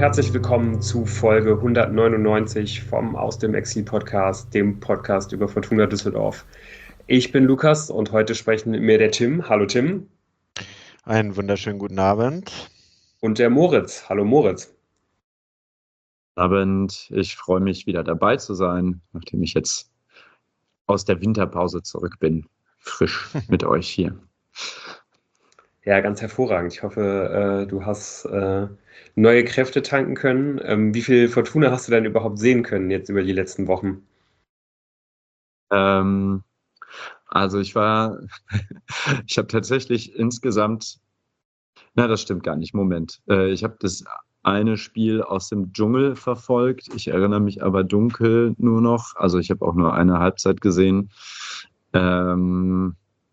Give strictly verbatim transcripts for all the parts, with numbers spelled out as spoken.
Herzlich willkommen zu Folge hundertneunundneunzig vom Aus dem Exil Podcast, dem Podcast über Fortuna Düsseldorf. Ich bin Lukas und heute sprechen mit mir der Tim. Hallo Tim. Einen wunderschönen guten Abend. Und der Moritz. Hallo Moritz. Guten Abend. Ich freue mich, wieder dabei zu sein, nachdem ich jetzt aus der Winterpause zurück bin. Frisch mit euch hier. Ja, ganz hervorragend. Ich hoffe, äh, du hast äh, neue Kräfte tanken können. Ähm, wie viel Fortuna hast du denn überhaupt sehen können jetzt über die letzten Wochen? Ähm, also ich war, ich habe tatsächlich insgesamt, na das stimmt gar nicht, Moment. Äh, ich habe das eine Spiel aus dem Dschungel verfolgt. Ich erinnere mich aber dunkel nur noch. Also ich habe auch nur eine Halbzeit gesehen. Ähm,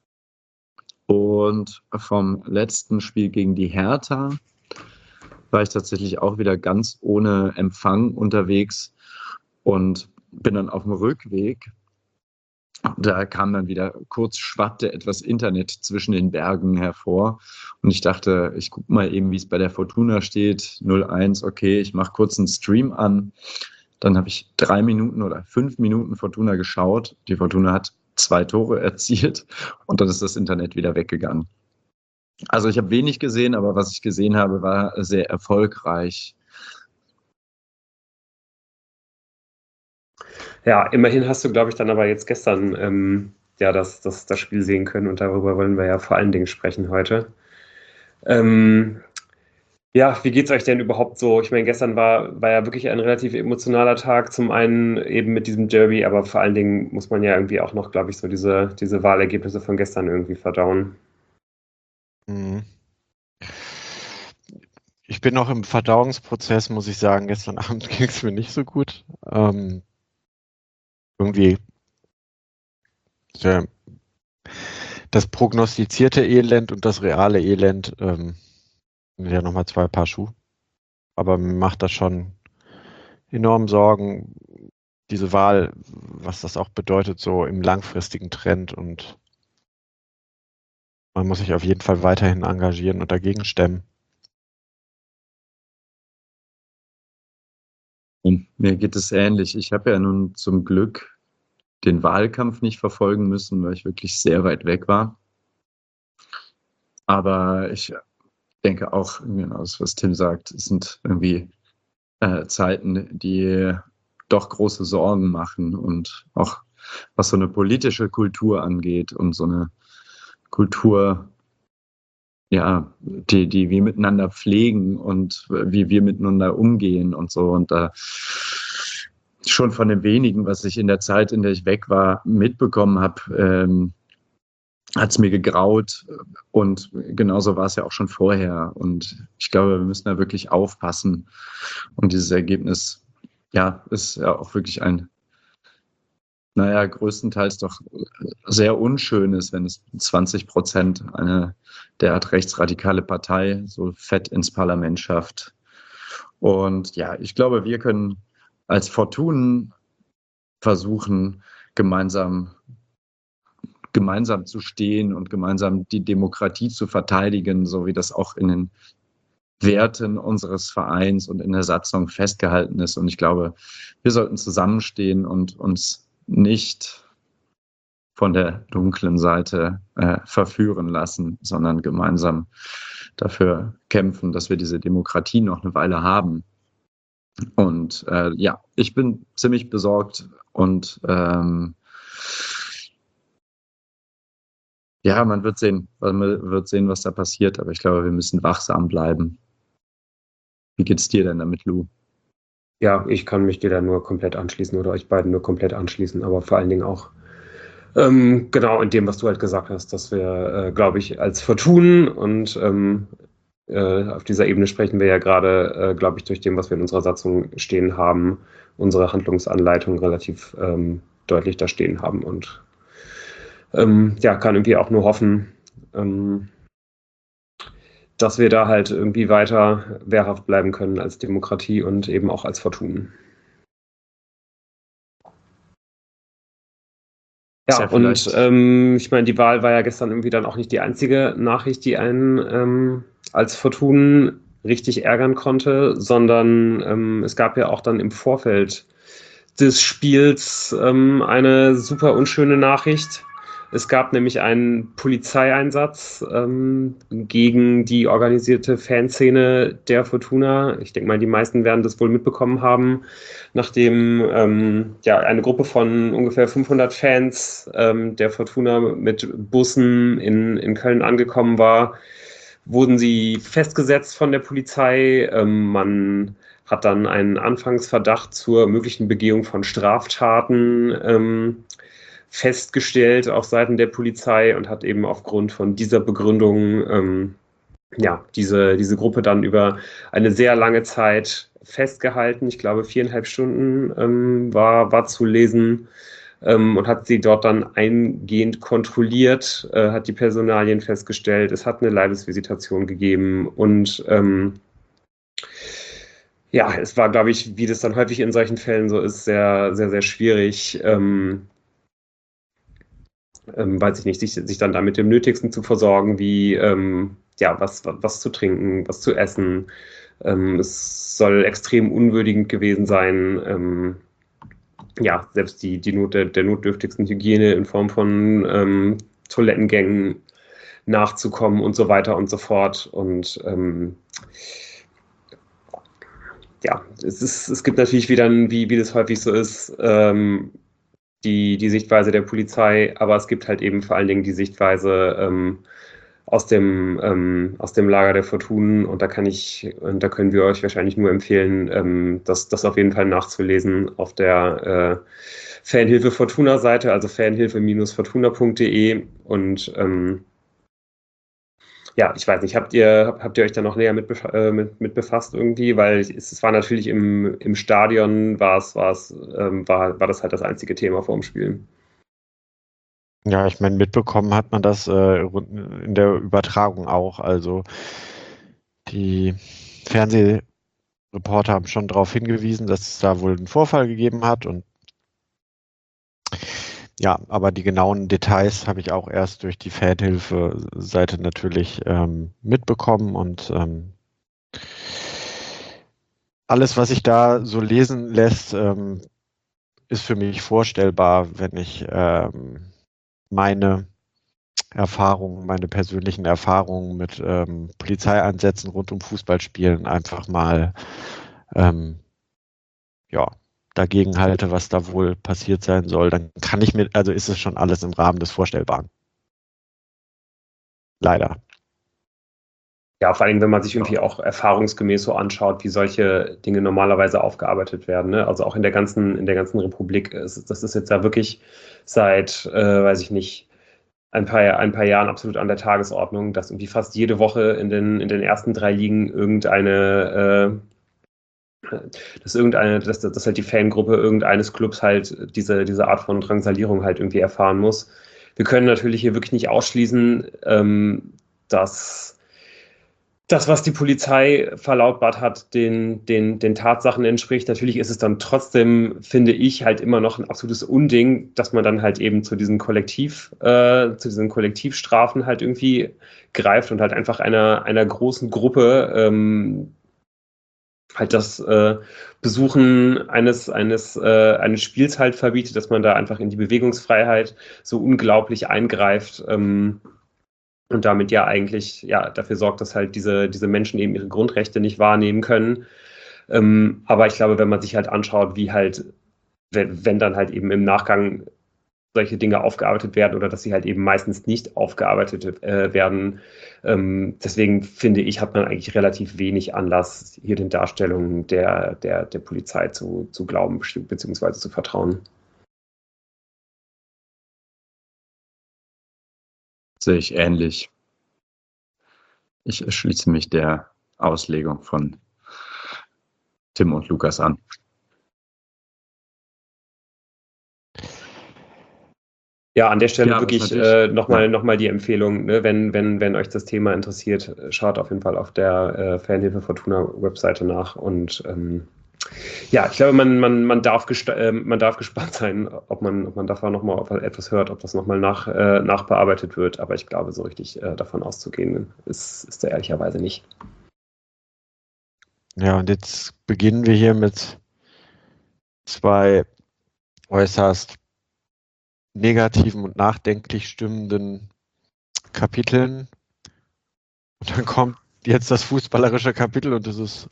Und vom letzten Spiel gegen die Hertha war ich tatsächlich auch wieder ganz ohne Empfang unterwegs und bin dann auf dem Rückweg. Da kam dann wieder, kurz schwappte etwas Internet zwischen den Bergen hervor. Und ich dachte, ich gucke mal eben, wie es bei der Fortuna steht. null eins, okay, ich mache kurz einen Stream an. Dann habe ich drei Minuten oder fünf Minuten Fortuna geschaut. Die Fortuna hat zwei Tore erzielt und dann ist das Internet wieder weggegangen. Also ich habe wenig gesehen, aber was ich gesehen habe, war sehr erfolgreich. Ja, immerhin hast du, glaube ich, dann aber jetzt gestern ähm, ja, das, das, das Spiel sehen können und darüber wollen wir ja vor allen Dingen sprechen heute. Ähm, ja, wie geht's euch denn überhaupt so? Ich meine, gestern war, war ja wirklich ein relativ emotionaler Tag, zum einen eben mit diesem Derby, aber vor allen Dingen muss man ja irgendwie auch noch, glaube ich, so diese, diese Wahlergebnisse von gestern irgendwie verdauen. Mhm. Ich bin noch im Verdauungsprozess, muss ich sagen. Gestern Abend ging es mir nicht so gut. Ähm, irgendwie der, das prognostizierte Elend und das reale Elend ähm, sind ja nochmal zwei Paar Schuhe. Aber mir macht das schon enorm Sorgen, diese Wahl, was das auch bedeutet, so im langfristigen Trend. Und man muss sich auf jeden Fall weiterhin engagieren und dagegen stemmen. Und mir geht es ähnlich. Ich habe ja nun zum Glück den Wahlkampf nicht verfolgen müssen, weil ich wirklich sehr weit weg war. Aber ich denke auch, genau das, was Tim sagt, es sind irgendwie äh, Zeiten, die doch große Sorgen machen und auch was so eine politische Kultur angeht und so eine Kultur, ja, die, die wir miteinander pflegen und wie wir miteinander umgehen und so. Und da schon von den wenigen, was ich in der Zeit, in der ich weg war, mitbekommen habe, ähm, hat es mir gegraut. Und genauso war es ja auch schon vorher. Und ich glaube, wir müssen da wirklich aufpassen. Und dieses Ergebnis, ja, ist ja auch wirklich ein, naja, größtenteils doch sehr unschön ist, wenn es zwanzig Prozent eine derart rechtsradikale Partei so fett ins Parlament schafft. Und ja, ich glaube, wir können als Fortunen versuchen, gemeinsam, gemeinsam zu stehen und gemeinsam die Demokratie zu verteidigen, so wie das auch in den Werten unseres Vereins und in der Satzung festgehalten ist. Und ich glaube, wir sollten zusammenstehen und uns nicht von der dunklen Seite äh, verführen lassen, sondern gemeinsam dafür kämpfen, dass wir diese Demokratie noch eine Weile haben. Und äh, ja, ich bin ziemlich besorgt und ähm, ja, man wird sehen, man wird sehen, was da passiert, aber ich glaube, wir müssen wachsam bleiben. Wie geht's dir denn damit, Lou? Ja, ich kann mich dir da nur komplett anschließen oder euch beiden nur komplett anschließen, aber vor allen Dingen auch ähm, genau in dem, was du halt gesagt hast, dass wir, äh, glaube ich, als Fortun und ähm, äh, auf dieser Ebene sprechen wir ja gerade, äh, glaube ich, durch dem, was wir in unserer Satzung stehen haben, unsere Handlungsanleitung relativ ähm, deutlich da stehen haben und ähm, ja, kann irgendwie auch nur hoffen, ähm, dass wir da halt irgendwie weiter wehrhaft bleiben können als Demokratie und eben auch als Fortun. Ja, Ja, und ähm, ich meine, die Wahl war ja gestern irgendwie dann auch nicht die einzige Nachricht, die einen ähm, als Fortun richtig ärgern konnte, sondern ähm, es gab ja auch dann im Vorfeld des Spiels ähm, eine super unschöne Nachricht. Es gab nämlich einen Polizeieinsatz ähm, gegen die organisierte Fanszene der Fortuna. Ich denke mal, die meisten werden das wohl mitbekommen haben, nachdem ähm, ja, eine Gruppe von ungefähr fünfhundert Fans ähm, der Fortuna mit Bussen in, in Köln angekommen war, wurden sie festgesetzt von der Polizei. Ähm, man hat dann einen Anfangsverdacht zur möglichen Begehung von Straftaten ähm, festgestellt auf Seiten der Polizei und hat eben aufgrund von dieser Begründung ähm, ja, diese, diese Gruppe dann über eine sehr lange Zeit festgehalten. Ich glaube, viereinhalb Stunden ähm, war, war zu lesen ähm, und hat sie dort dann eingehend kontrolliert, äh, hat die Personalien festgestellt. Es hat eine Leibesvisitation gegeben und ähm, ja, es war, glaube ich, wie das dann häufig in solchen Fällen so ist, sehr, sehr, sehr schwierig, ähm, ähm, weiß ich nicht, sich, sich dann da mit dem Nötigsten zu versorgen, wie ähm, ja, was, was zu trinken, was zu essen. Ähm, es soll extrem unwürdigend gewesen sein. Ähm, ja, selbst die, die Not der, der notdürftigsten Hygiene in Form von ähm, Toilettengängen nachzukommen und so weiter und so fort. Und ähm, ja, es, ist, es gibt natürlich wieder, wie, wie das häufig so ist, ähm, die, die Sichtweise der Polizei, aber es gibt halt eben vor allen Dingen die Sichtweise ähm, aus dem, ähm, aus dem Lager der Fortunen und da kann ich, und da können wir euch wahrscheinlich nur empfehlen, ähm, das, das auf jeden Fall nachzulesen auf der äh, Fanhilfe Fortuna Seite, also fanhilfe Fortuna punkt de und ähm, ja, ich weiß nicht, habt ihr, habt ihr euch da noch näher mit, äh, mit, mit befasst irgendwie? Weil es, es war natürlich im, im Stadion, war es, war es, ähm, war, war das halt das einzige Thema vor dem Spiel. Ja, ich meine, mitbekommen hat man das äh, in der Übertragung auch. Also die Fernsehreporter haben schon darauf hingewiesen, dass es da wohl einen Vorfall gegeben hat. Und ja, aber die genauen Details habe ich auch erst durch die Fanhilfe-Seite natürlich ähm, mitbekommen. Und ähm, alles, was sich da so lesen lässt, ähm, ist für mich vorstellbar, wenn ich ähm, meine Erfahrungen, meine persönlichen Erfahrungen mit ähm, Polizeieinsätzen rund um Fußballspielen einfach mal ähm, ja, dagegen halte, was da wohl passiert sein soll, dann kann ich mir, also ist es schon alles im Rahmen des Vorstellbaren. Leider. Ja, vor allem, wenn man sich irgendwie auch erfahrungsgemäß so anschaut, wie solche Dinge normalerweise aufgearbeitet werden. Ne? Also auch in der ganzen, in der ganzen Republik. Ist, das ist jetzt ja wirklich seit, äh, weiß ich nicht, ein paar, ein paar Jahren absolut an der Tagesordnung, dass irgendwie fast jede Woche in den, in den ersten drei Ligen irgendeine, äh, dass irgendeine, dass, dass halt die Fangruppe irgendeines Clubs halt diese, diese Art von Drangsalierung halt irgendwie erfahren muss. Wir können natürlich hier wirklich nicht ausschließen, ähm, dass das, was die Polizei verlautbart hat, den, den, den Tatsachen entspricht. Natürlich ist es dann trotzdem, finde ich, halt immer noch ein absolutes Unding, dass man dann halt eben zu diesen Kollektiv, äh, zu diesen Kollektivstrafen halt irgendwie greift und halt einfach einer, einer großen Gruppe ähm, halt das äh, Besuchen eines, eines, äh, eines Spiels halt verbietet, dass man da einfach in die Bewegungsfreiheit so unglaublich eingreift. Ähm, und damit ja eigentlich ja dafür sorgt, dass halt diese, diese Menschen eben ihre Grundrechte nicht wahrnehmen können. Ähm, aber ich glaube, wenn man sich halt anschaut, wie halt, wenn, wenn dann halt eben im Nachgang solche Dinge aufgearbeitet werden oder dass sie halt eben meistens nicht aufgearbeitet äh, werden. Ähm, deswegen finde ich, hat man eigentlich relativ wenig Anlass, hier den Darstellungen der, der, der Polizei zu, zu glauben bzw. zu vertrauen. Sehe ich ähnlich. Ich schließe mich der Auslegung von Tim und Lukas an. Ja, an der Stelle Ja, wirklich natürlich, äh, nochmal ja. noch mal die Empfehlung, ne, wenn, wenn, wenn euch das Thema interessiert, schaut auf jeden Fall auf der äh, Fanhilfe Fortuna Webseite nach. Und ähm, ja, ich glaube, man, man, man, darf äh, man darf gespannt sein, ob man, ob man davon nochmal etwas hört, ob das nochmal nach, äh, nachbearbeitet wird. Aber ich glaube, so richtig äh, davon auszugehen, ist, ist da ehrlicherweise nicht. Ja, und jetzt beginnen wir hier mit zwei äußerst negativen und nachdenklich stimmenden Kapiteln. Und dann kommt jetzt das fußballerische Kapitel und es ist,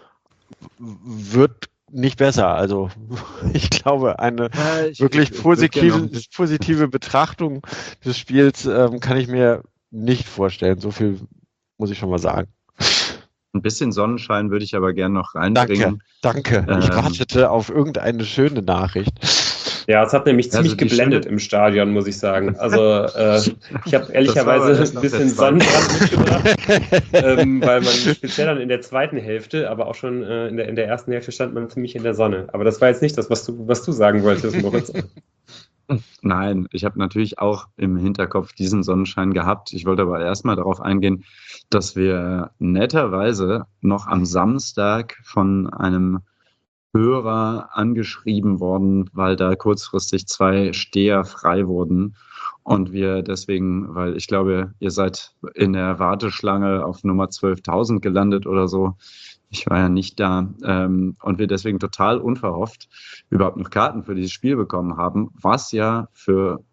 wird nicht besser. Also ich glaube, eine Ja, ich, wirklich ich, ich würd gerne positive, noch- positive Betrachtung des Spiels ähm, kann ich mir nicht vorstellen. So viel muss ich schon mal sagen. Ein bisschen Sonnenschein würde ich aber gerne noch Danke, reinbringen. danke. Ich Ähm, wartete auf irgendeine schöne Nachricht. Ja, es hat nämlich Also ziemlich die geblendet schöne- im Stadion, muss ich sagen. Also äh, ich habe Das war aber ehrlicherweise erst ein nach der bisschen zweiten. Sonnenbrand mitgebracht, ähm, weil man speziell dann in der zweiten Hälfte, aber auch schon äh, in der, in der ersten Hälfte stand man ziemlich in der Sonne. Aber das war jetzt nicht das, was du, was du sagen wolltest, Moritz. Nein, ich habe natürlich auch im Hinterkopf diesen Sonnenschein gehabt. Ich wollte aber erstmal darauf eingehen, dass wir netterweise noch am Samstag von einem Hörer angeschrieben worden, weil da kurzfristig zwei Steher frei wurden. Und wir deswegen, weil ich glaube, ihr seid in der Warteschlange auf Nummer zwölftausend gelandet oder so. Ich war ja nicht da. Ähm, und wir deswegen total unverhofft überhaupt noch Karten für dieses Spiel bekommen haben, was ja für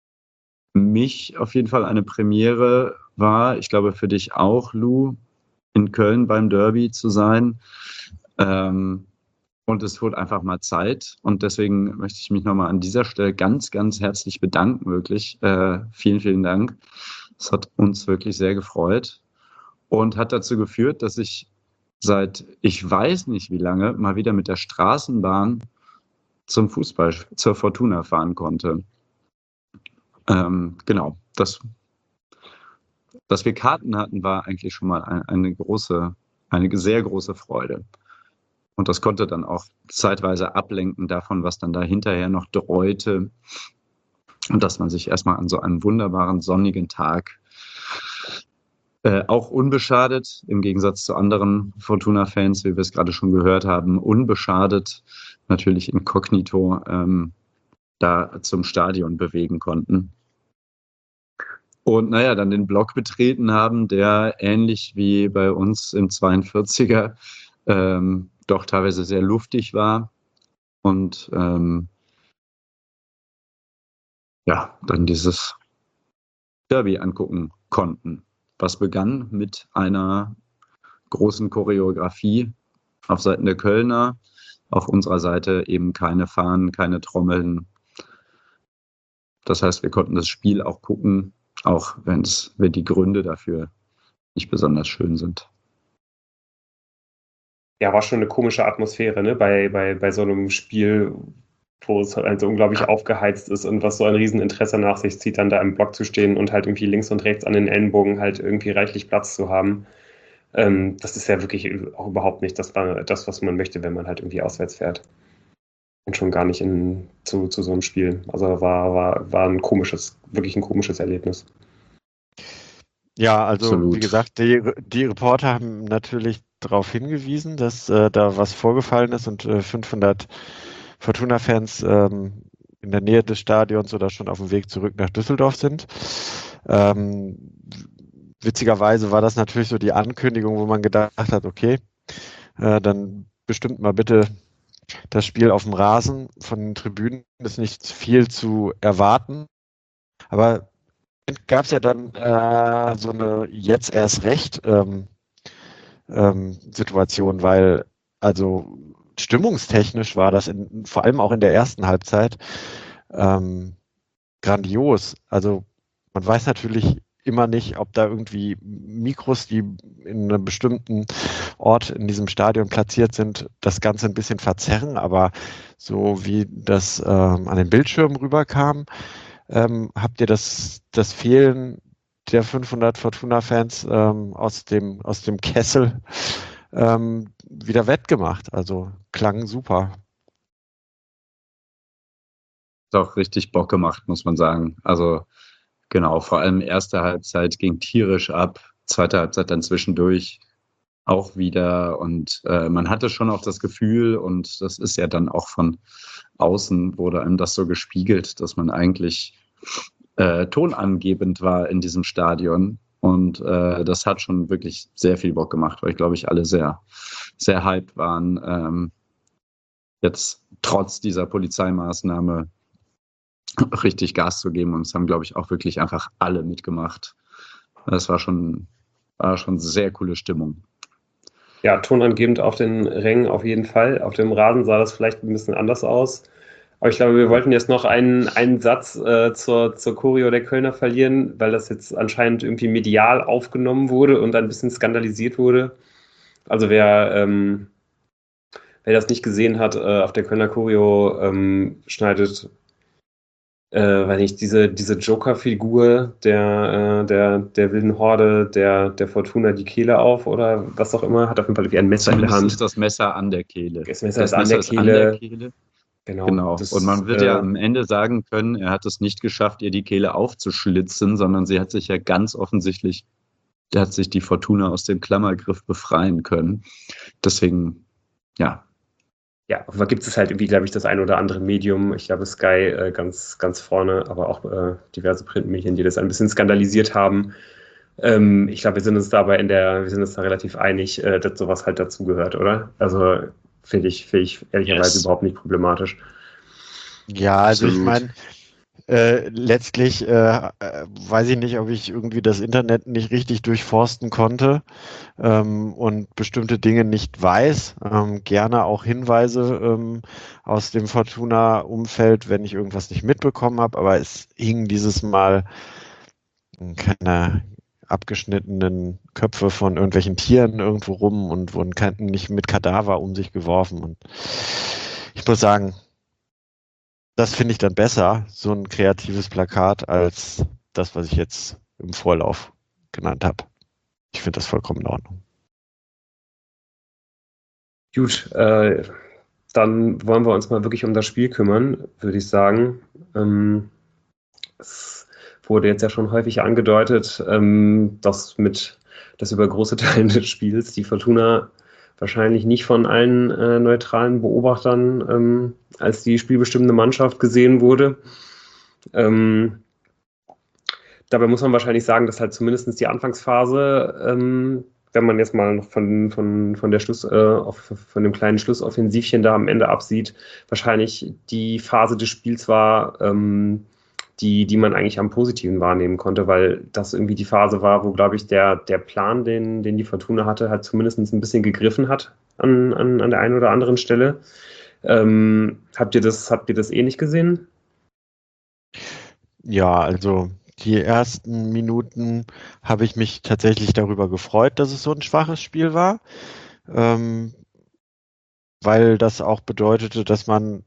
mich auf jeden Fall eine Premiere war. Ich glaube, für dich auch, Lou, in Köln beim Derby zu sein. Ähm, und es wurde einfach mal Zeit. Und deswegen möchte ich mich nochmal an dieser Stelle ganz, ganz herzlich bedanken, wirklich. Äh, vielen, vielen Dank. Es hat uns wirklich sehr gefreut und hat dazu geführt, dass ich seit ich weiß nicht wie lange mal wieder mit der Straßenbahn zum Fußball, zur Fortuna fahren konnte. Ähm, genau, das, dass wir Karten hatten, war eigentlich schon mal eine, eine große, eine sehr große Freude. Und das konnte dann auch zeitweise ablenken davon, was dann da hinterher noch dreute. Und dass man sich erstmal an so einem wunderbaren sonnigen Tag äh, auch unbeschadet, im Gegensatz zu anderen Fortuna-Fans, wie wir es gerade schon gehört haben, unbeschadet, natürlich inkognito, ähm, da zum Stadion bewegen konnten. Und naja, dann den Block betreten haben, der ähnlich wie bei uns im zweiundvierziger ähm, doch teilweise sehr luftig war. Und ähm, ja, dann dieses Derby angucken konnten. Was begann mit einer großen Choreografie auf Seiten der Kölner, auf unserer Seite eben keine Fahnen, keine Trommeln. Das heißt, wir konnten das Spiel auch gucken, auch wenn es, wenn die Gründe dafür nicht besonders schön sind. Ja, war schon eine komische Atmosphäre, ne? Bei, bei, bei so einem Spiel, wo es halt so unglaublich aufgeheizt ist und was so ein Rieseninteresse nach sich zieht, dann da im Block zu stehen und halt irgendwie links und rechts an den Ellenbogen halt irgendwie reichlich Platz zu haben. Ähm, das ist ja wirklich auch überhaupt nicht das, das, was man möchte, wenn man halt irgendwie auswärts fährt. Und schon gar nicht in, zu, zu so einem Spiel. Also war, war, war ein komisches, wirklich ein komisches Erlebnis. Ja, also Absolut. wie gesagt, die, die Reporter haben natürlich darauf hingewiesen, dass äh, da was vorgefallen ist und äh, fünfhundert Fortuna-Fans ähm, in der Nähe des Stadions oder schon auf dem Weg zurück nach Düsseldorf sind. Ähm, witzigerweise war das natürlich so die Ankündigung, wo man gedacht hat, okay, äh, dann bestimmt mal bitte das Spiel auf dem Rasen. Von den Tribünen ist nicht viel zu erwarten. Aber gab es ja dann äh, so eine jetzt erst recht ähm, ähm, Situation, weil also stimmungstechnisch war das in, vor allem auch in der ersten Halbzeit ähm, grandios. Also man weiß natürlich immer nicht, ob da irgendwie Mikros, die in einem bestimmten Ort in diesem Stadion platziert sind, das Ganze ein bisschen verzerren, aber so wie das ähm, an den Bildschirmen rüberkam, ähm, habt ihr das, das Fehlen der fünfhundert Fortuna-Fans ähm, aus dem, aus dem Kessel ähm, wieder wettgemacht. Also klang super. Hat auch richtig Bock gemacht, muss man sagen. Also genau, vor allem erste Halbzeit ging tierisch ab, zweite Halbzeit dann zwischendurch auch wieder und äh, man hatte schon auch das Gefühl und das ist ja dann auch von außen wurde einem das so gespiegelt, dass man eigentlich äh, tonangebend war in diesem Stadion Und äh, das hat schon wirklich sehr viel Bock gemacht, weil ich glaube ich alle sehr, sehr hyped waren, ähm, jetzt trotz dieser Polizeimaßnahme richtig Gas zu geben. Und es haben, glaube ich, auch wirklich einfach alle mitgemacht. Das war schon, war schon sehr coole Stimmung. Ja, tonangebend auf den Rängen auf jeden Fall. Auf dem Rasen sah das vielleicht ein bisschen anders aus. Aber ich glaube, wir wollten jetzt noch einen, einen Satz äh, zur, zur Choreo der Kölner verlieren, weil das jetzt anscheinend irgendwie medial aufgenommen wurde und ein bisschen skandalisiert wurde. Also wer, ähm, wer das nicht gesehen hat, äh, auf der Kölner Choreo ähm, schneidet, äh, weiß nicht, diese, diese Joker-Figur der, äh, der, der wilden Horde, der, der Fortuna die Kehle auf oder was auch immer, hat auf jeden Fall wie ein Messer Zumindest in der Hand. ist das Messer an der Kehle. Das Messer, das ist, an Messer der ist an der Kehle. Kehle. Genau. Genau. Das, und man wird äh, ja am Ende sagen können, er hat es nicht geschafft, ihr die Kehle aufzuschlitzen, sondern sie hat sich ja ganz offensichtlich, der hat sich die Fortuna aus dem Klammergriff befreien können. Deswegen, ja. Ja, aber gibt es halt irgendwie, glaube ich, das ein oder andere Medium, ich glaube Sky äh, ganz, ganz vorne, aber auch äh, diverse Printmedien, die das ein bisschen skandalisiert haben. Ähm, ich glaube, wir sind uns dabei in der, wir sind uns da relativ einig, äh, dass sowas halt dazugehört, oder? Also finde ich, finde ich ehrlicherweise Yes. überhaupt nicht problematisch. Ja, also ich Absolut. meine, äh, letztlich äh, äh, weiß ich nicht, ob ich irgendwie das Internet nicht richtig durchforsten konnte ähm, und bestimmte Dinge nicht weiß. Ähm, gerne auch Hinweise ähm, aus dem Fortuna-Umfeld, wenn ich irgendwas nicht mitbekommen habe, aber es hing dieses Mal keine abgeschnittenen Köpfe von irgendwelchen Tieren irgendwo rum und wurden kein, nicht mit Kadaver um sich geworfen. Und ich muss sagen, das finde ich dann besser, so ein kreatives Plakat, als das, was ich jetzt im Vorlauf genannt habe. Ich finde das vollkommen in Ordnung. Gut, äh, dann wollen wir uns mal wirklich um das Spiel kümmern, würde ich sagen. Ähm, es wurde jetzt ja schon häufig angedeutet, ähm, dass mit, dass über große Teile des Spiels die Fortuna wahrscheinlich nicht von allen äh, neutralen Beobachtern ähm, als die spielbestimmende Mannschaft gesehen wurde. Ähm, dabei muss man wahrscheinlich sagen, dass halt zumindest die Anfangsphase, ähm, wenn man jetzt mal noch von, von, von der Schluss, äh, auf, von dem kleinen Schlussoffensivchen da am Ende absieht, wahrscheinlich die Phase des Spiels war, ähm, die, die man eigentlich am Positiven wahrnehmen konnte, weil das irgendwie die Phase war, wo, glaube ich, der, der Plan, den, den die Fortuna hatte, halt zumindest ein bisschen gegriffen hat an, an, an der einen oder anderen Stelle. Ähm, habt ihr das, habt ihr das ähnlich gesehen? Ja, also die ersten Minuten habe ich mich tatsächlich darüber gefreut, dass es so ein schwaches Spiel war, ähm, weil das auch bedeutete, dass man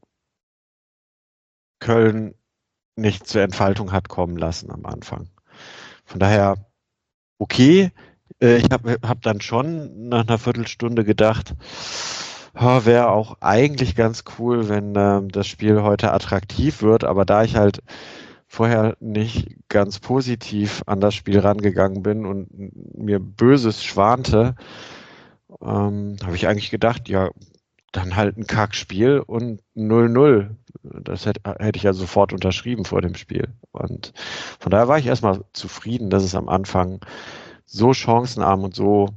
Köln nicht zur Entfaltung hat kommen lassen am Anfang. Von daher, okay, äh, ich habe hab dann schon nach einer Viertelstunde gedacht, oh, wäre auch eigentlich ganz cool, wenn äh, das Spiel heute attraktiv wird, aber da ich halt vorher nicht ganz positiv an das Spiel rangegangen bin und mir Böses schwante, ähm, habe ich eigentlich gedacht, ja, dann halt ein Kackspiel und null null. Das hätte, hätte ich ja sofort unterschrieben vor dem Spiel. Und von daher war ich erstmal zufrieden, dass es am Anfang so chancenarm und so,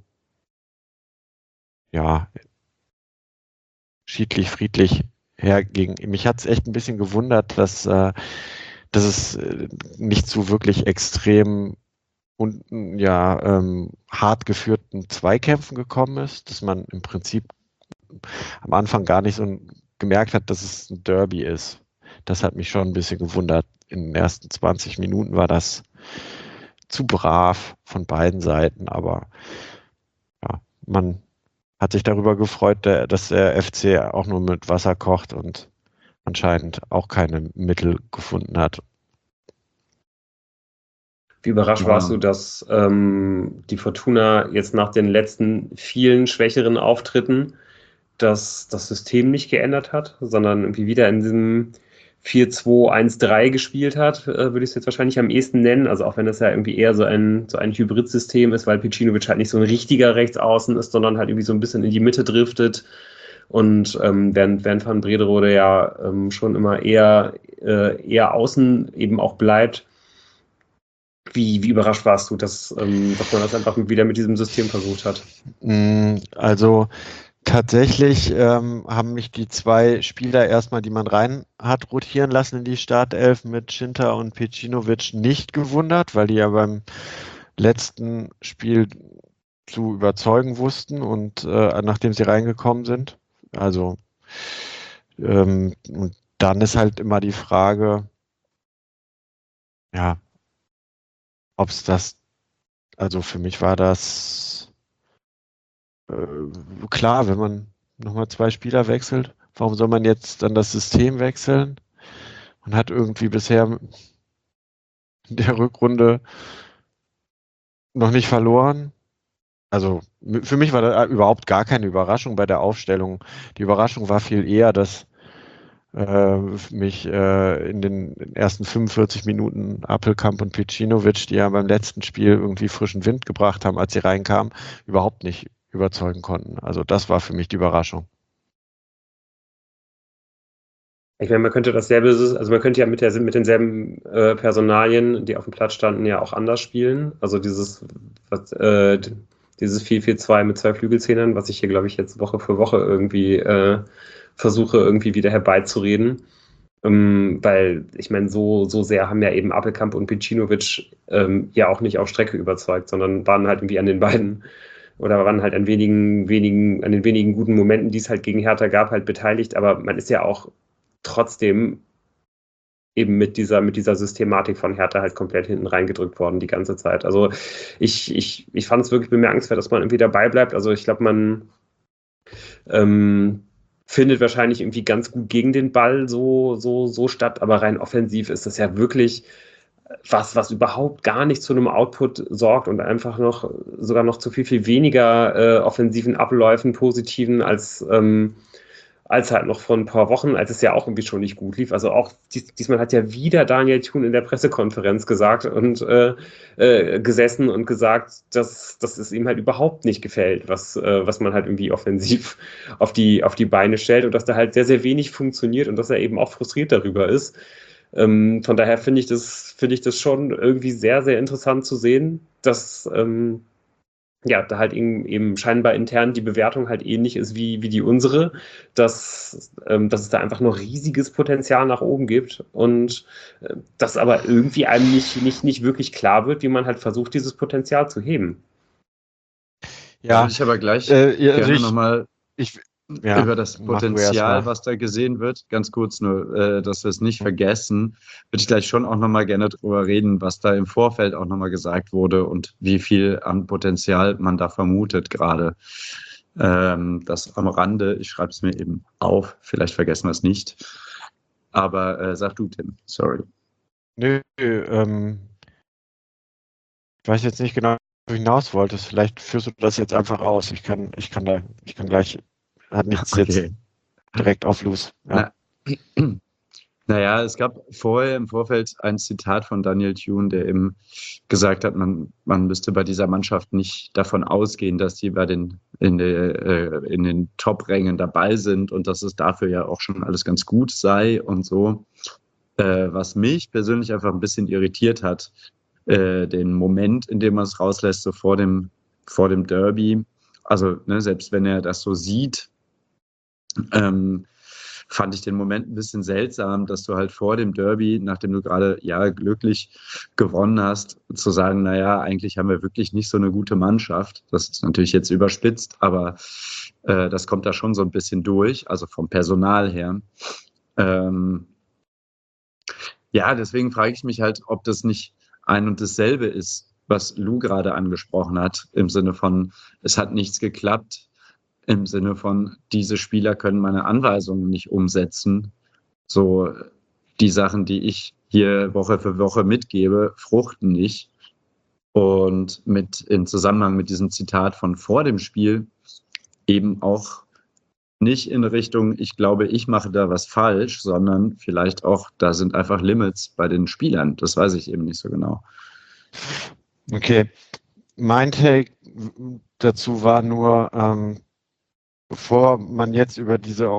ja, schiedlich, friedlich herging. Mich hat es echt ein bisschen gewundert, dass, äh, dass es äh, nicht zu wirklich extrem und ja, ähm, hart geführten Zweikämpfen gekommen ist, dass man im Prinzip am Anfang gar nicht so gemerkt hat, dass es ein Derby ist. Das hat mich schon ein bisschen gewundert. In den ersten zwanzig Minuten war das zu brav von beiden Seiten, aber ja, man hat sich darüber gefreut, dass der F C auch nur mit Wasser kocht und anscheinend auch keine Mittel gefunden hat. Wie überrascht Ja. warst du, dass ähm, die Fortuna jetzt nach den letzten vielen schwächeren Auftritten dass das System nicht geändert hat, sondern irgendwie wieder in diesem vier zwei eins drei gespielt hat, äh, würde ich es jetzt wahrscheinlich am ehesten nennen. Also auch wenn das ja irgendwie eher so ein, so ein Hybrid-System ist, weil Picinovic halt nicht so ein richtiger Rechtsaußen ist, sondern halt irgendwie so ein bisschen in die Mitte driftet. Und ähm, während, während Van Brederode ja ähm, schon immer eher, äh, eher außen eben auch bleibt. Wie, wie überrascht warst du, dass, ähm, dass man das einfach wieder mit diesem System versucht hat? Also tatsächlich ähm, haben mich die zwei Spieler erstmal, die man rein hat rotieren lassen in die Startelf mit Schinter und Pecinovic, nicht gewundert, weil die ja beim letzten Spiel zu überzeugen wussten und äh, nachdem sie reingekommen sind. Also ähm, und dann ist halt immer die Frage, ja, ob es das, also für mich war das äh, klar, wenn man nochmal zwei Spieler wechselt, warum soll man jetzt dann das System wechseln? Man hat irgendwie bisher in der Rückrunde noch nicht verloren. Also für mich war da überhaupt gar keine Überraschung bei der Aufstellung. Die Überraschung war viel eher, dass äh, mich äh, in den ersten fünfundvierzig Minuten Appelkamp und Pecinovic, die ja beim letzten Spiel irgendwie frischen Wind gebracht haben, als sie reinkamen, überhaupt nicht überzeugen konnten. Also das war für mich die Überraschung. Ich meine, man könnte dasselbe, also man könnte ja mit, der, mit denselben äh, Personalien, die auf dem Platz standen, ja auch anders spielen. Also dieses, was, äh, dieses vier vier zwei mit zwei Flügelzehnern, was ich hier, glaube ich, jetzt Woche für Woche irgendwie äh, versuche, irgendwie wieder herbeizureden. Ähm, weil, ich meine, so, so sehr haben ja eben Appelkamp und Pecinovic ähm, ja auch nicht auf Strecke überzeugt, sondern waren halt irgendwie an den beiden oder waren halt an wenigen, wenigen, an den wenigen guten Momenten, die es halt gegen Hertha gab, halt beteiligt. Aber man ist ja auch trotzdem eben mit dieser, mit dieser Systematik von Hertha halt komplett hinten reingedrückt worden die ganze Zeit. Also ich, ich, ich fand es wirklich bemerkenswert, dass man irgendwie dabei bleibt. Also ich glaube, man ähm, findet wahrscheinlich irgendwie ganz gut gegen den Ball so, so, so statt, aber rein offensiv ist das ja wirklich was, was überhaupt gar nicht zu einem Output sorgt und einfach noch sogar noch zu viel, viel weniger äh, offensiven Abläufen, positiven als ähm, als halt noch vor ein paar Wochen, als es ja auch irgendwie schon nicht gut lief. Also auch dies, diesmal hat ja wieder Daniel Thun in der Pressekonferenz gesagt und äh, äh, gesessen und gesagt, dass, dass es ihm halt überhaupt nicht gefällt, was, äh, was man halt irgendwie offensiv auf die, auf die Beine stellt und dass da halt sehr, sehr wenig funktioniert und dass er eben auch frustriert darüber ist. Ähm, von daher finde ich das, finde ich das schon irgendwie sehr, sehr interessant zu sehen, dass ähm, ja, da halt eben, eben scheinbar intern die Bewertung halt ähnlich ist wie, wie die unsere, dass, ähm, dass es da einfach noch riesiges Potenzial nach oben gibt und äh, dass aber irgendwie einem nicht, nicht, nicht wirklich klar wird, wie man halt versucht, dieses Potenzial zu heben. Ja, würde ich aber gleich äh, ja, also gerne ich, nochmal ich, ja, über das Potenzial, was da gesehen wird, ganz kurz nur, äh, dass wir es nicht vergessen, würde ich gleich schon auch nochmal gerne drüber reden, was da im Vorfeld auch nochmal gesagt wurde und wie viel an Potenzial man da vermutet gerade. Ähm, das am Rande, ich schreibe es mir eben auf, vielleicht vergessen wir es nicht. Aber äh, sag du, Tim, sorry. Nö, ähm, ich weiß jetzt nicht genau, wo du hinaus wolltest. Vielleicht führst du das jetzt einfach aus. Ich kann, ich kann da, ich kann gleich, hat nichts Okay. jetzt direkt auf los. Ja. Na, naja, es gab vorher im Vorfeld ein Zitat von Daniel Thun, der eben gesagt hat, man, man müsste bei dieser Mannschaft nicht davon ausgehen, dass die bei den, in, der, äh, in den Top-Rängen dabei sind und dass es dafür ja auch schon alles ganz gut sei und so. Äh, was mich persönlich einfach ein bisschen irritiert hat, äh, den Moment, in dem man es rauslässt, so vor dem, vor dem Derby. Also ne, selbst wenn er das so sieht, ähm, fand ich den Moment ein bisschen seltsam, dass du halt vor dem Derby, nachdem du gerade ja glücklich gewonnen hast, zu sagen, naja, eigentlich haben wir wirklich nicht so eine gute Mannschaft. Das ist natürlich jetzt überspitzt, aber äh, das kommt da schon so ein bisschen durch, also vom Personal her. Ähm, ja, deswegen frage ich mich halt, ob das nicht ein und dasselbe ist, was Lou gerade angesprochen hat, im Sinne von, es hat nichts geklappt, im Sinne von, diese Spieler können meine Anweisungen nicht umsetzen. So, die Sachen, die ich hier Woche für Woche mitgebe, fruchten nicht. Und mit, in Zusammenhang mit diesem Zitat von vor dem Spiel eben auch nicht in Richtung, ich glaube, ich mache da was falsch, sondern vielleicht auch, da sind einfach Limits bei den Spielern. Das weiß ich eben nicht so genau. Okay. Mein Take dazu war nur, ähm, bevor man jetzt über diese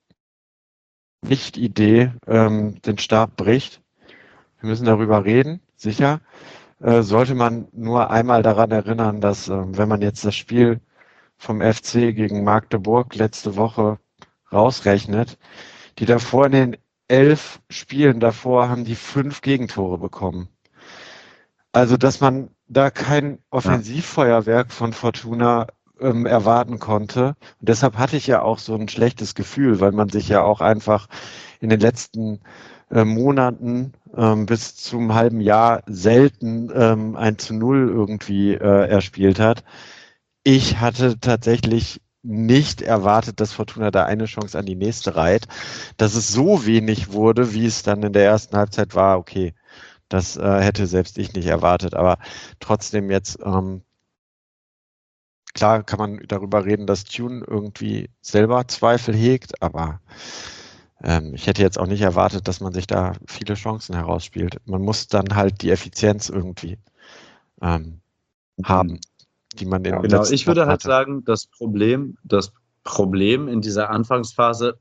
Offensiv-Nicht-Idee ähm, den Stab bricht, wir müssen darüber reden. sicher. Äh, sollte man nur einmal daran erinnern, dass äh, wenn man jetzt das Spiel vom F C gegen Magdeburg letzte Woche rausrechnet, die davor in den elf Spielen davor haben die fünf Gegentore bekommen. Also, dass man da kein Offensivfeuerwerk von Fortuna ähm, erwarten konnte. Und deshalb hatte ich ja auch so ein schlechtes Gefühl, weil man sich ja auch einfach in den letzten äh, Monaten ähm, bis zum halben Jahr selten ähm, ein zu null irgendwie äh, erspielt hat. Ich hatte tatsächlich nicht erwartet, dass Fortuna da eine Chance an die nächste reiht. Dass es so wenig wurde, wie es dann in der ersten Halbzeit war, okay. Das äh, hätte selbst ich nicht erwartet, aber trotzdem jetzt, ähm, klar kann man darüber reden, dass Tune irgendwie selber Zweifel hegt, aber ähm, ich hätte jetzt auch nicht erwartet, dass man sich da viele Chancen herausspielt. Man muss dann halt die Effizienz irgendwie ähm, haben, die man in Ja, den genau, letzten ich würde Wochen halt hatte. sagen, das Problem, das Problem in dieser Anfangsphase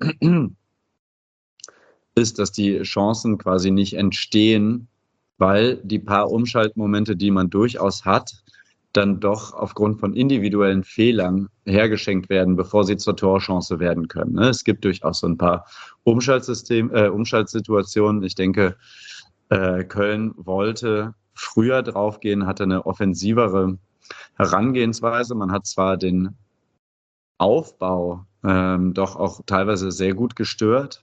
ist, dass die Chancen quasi nicht entstehen, weil die paar Umschaltmomente, die man durchaus hat, dann doch aufgrund von individuellen Fehlern hergeschenkt werden, bevor sie zur Torchance werden können. Ne? Es gibt durchaus so ein paar Umschaltsystem, äh, Umschaltsituationen. Ich denke, äh, Köln wollte früher draufgehen, hatte eine offensivere Herangehensweise. Man hat zwar den Aufbau ähm, doch auch teilweise sehr gut gestört,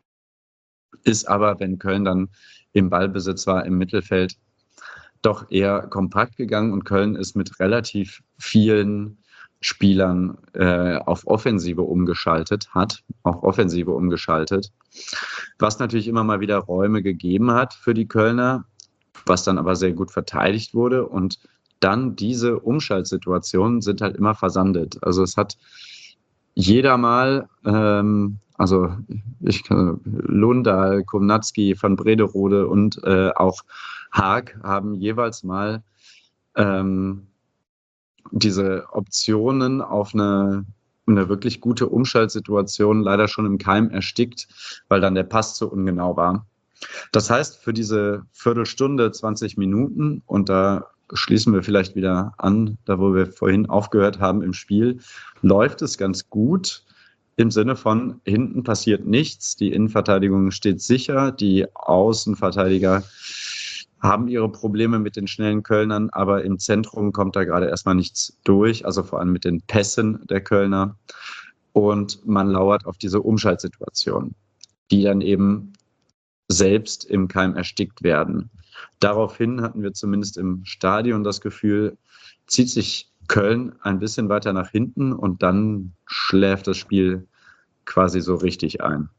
ist aber, wenn Köln dann im Ballbesitz war, im Mittelfeld, doch eher kompakt gegangen und Köln ist mit relativ vielen Spielern äh, auf Offensive umgeschaltet, hat auf Offensive umgeschaltet, was natürlich immer mal wieder Räume gegeben hat für die Kölner, was dann aber sehr gut verteidigt wurde und dann diese Umschaltsituationen sind halt immer versandet. Also es hat jeder mal, ähm, also ich Lundahl, Komnatski, Van Brederode und äh, auch Haag haben jeweils mal ähm, diese Optionen auf eine, eine wirklich gute Umschaltsituation leider schon im Keim erstickt, weil dann der Pass zu ungenau war. Das heißt, für diese Viertelstunde, zwanzig Minuten, und da schließen wir vielleicht wieder an, da wo wir vorhin aufgehört haben im Spiel, läuft es ganz gut im Sinne von, hinten passiert nichts, die Innenverteidigung steht sicher, die Außenverteidiger haben ihre Probleme mit den schnellen Kölnern, aber im Zentrum kommt da gerade erstmal nichts durch, also vor allem mit den Pässen der Kölner. Und man lauert auf diese Umschaltsituation, die dann eben selbst im Keim erstickt werden. Daraufhin hatten wir zumindest im Stadion das Gefühl, zieht sich Köln ein bisschen weiter nach hinten und dann schläft das Spiel quasi so richtig ein.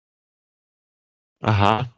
Aha.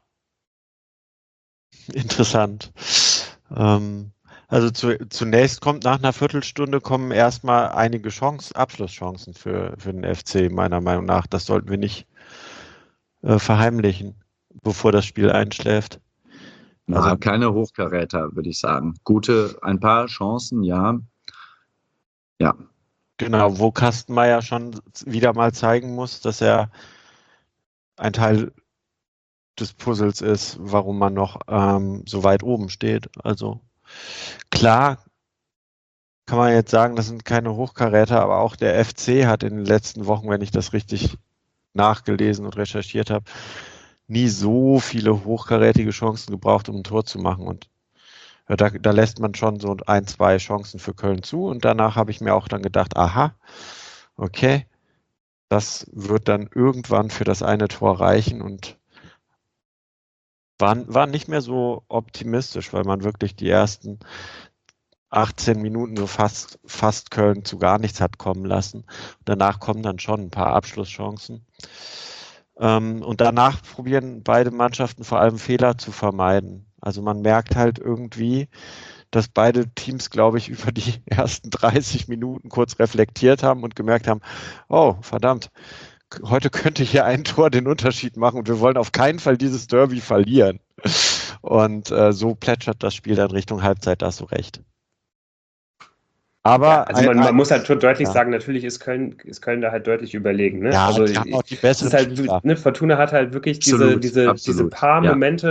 Interessant. Ähm, also zu, zunächst kommt nach einer Viertelstunde kommen erstmal einige Chancen, Abschlusschancen für, für den F C, meiner Meinung nach. Das sollten wir nicht äh, verheimlichen, bevor das Spiel einschläft. Also Also keine Hochkaräter, würde ich sagen. Gute, ein paar Chancen, ja. Ja. genau, wo Kastenmeier schon wieder mal zeigen muss, dass er ein Teil des Puzzles ist, warum man noch ähm, so weit oben steht. Also klar kann man jetzt sagen, das sind keine Hochkaräter, aber auch der F C hat in den letzten Wochen, wenn ich das richtig nachgelesen und recherchiert habe, nie so viele hochkarätige Chancen gebraucht, um ein Tor zu machen. Und ja, da, da lässt man schon so ein, zwei Chancen für Köln zu. Und danach habe ich mir auch dann gedacht, aha, okay, das wird dann irgendwann für das eine Tor reichen und war, war nicht mehr so optimistisch, weil man wirklich die ersten achtzehn Minuten so fast, fast Köln zu gar nichts hat kommen lassen. Danach kommen dann schon ein paar Abschlusschancen. Ähm, und danach probieren beide Mannschaften vor allem Fehler zu vermeiden. Also man merkt halt irgendwie, dass beide Teams, glaube ich, über die ersten dreißig Minuten kurz reflektiert haben und gemerkt haben, oh, verdammt, heute könnte hier ein Tor den Unterschied machen und wir wollen auf keinen Fall dieses Derby verlieren. Und äh, so plätschert das Spiel dann Richtung Halbzeit, da hast du recht. Aber ja, also man, ein, man ein, muss halt schon deutlich ja. sagen, natürlich ist Köln, ist Köln da halt deutlich überlegen. Ne? Ja, also die haben auch die es besseren ist halt, Spieler. ne, Fortuna hat halt wirklich diese, Absolut, diese, absolut, diese paar ja. Momente,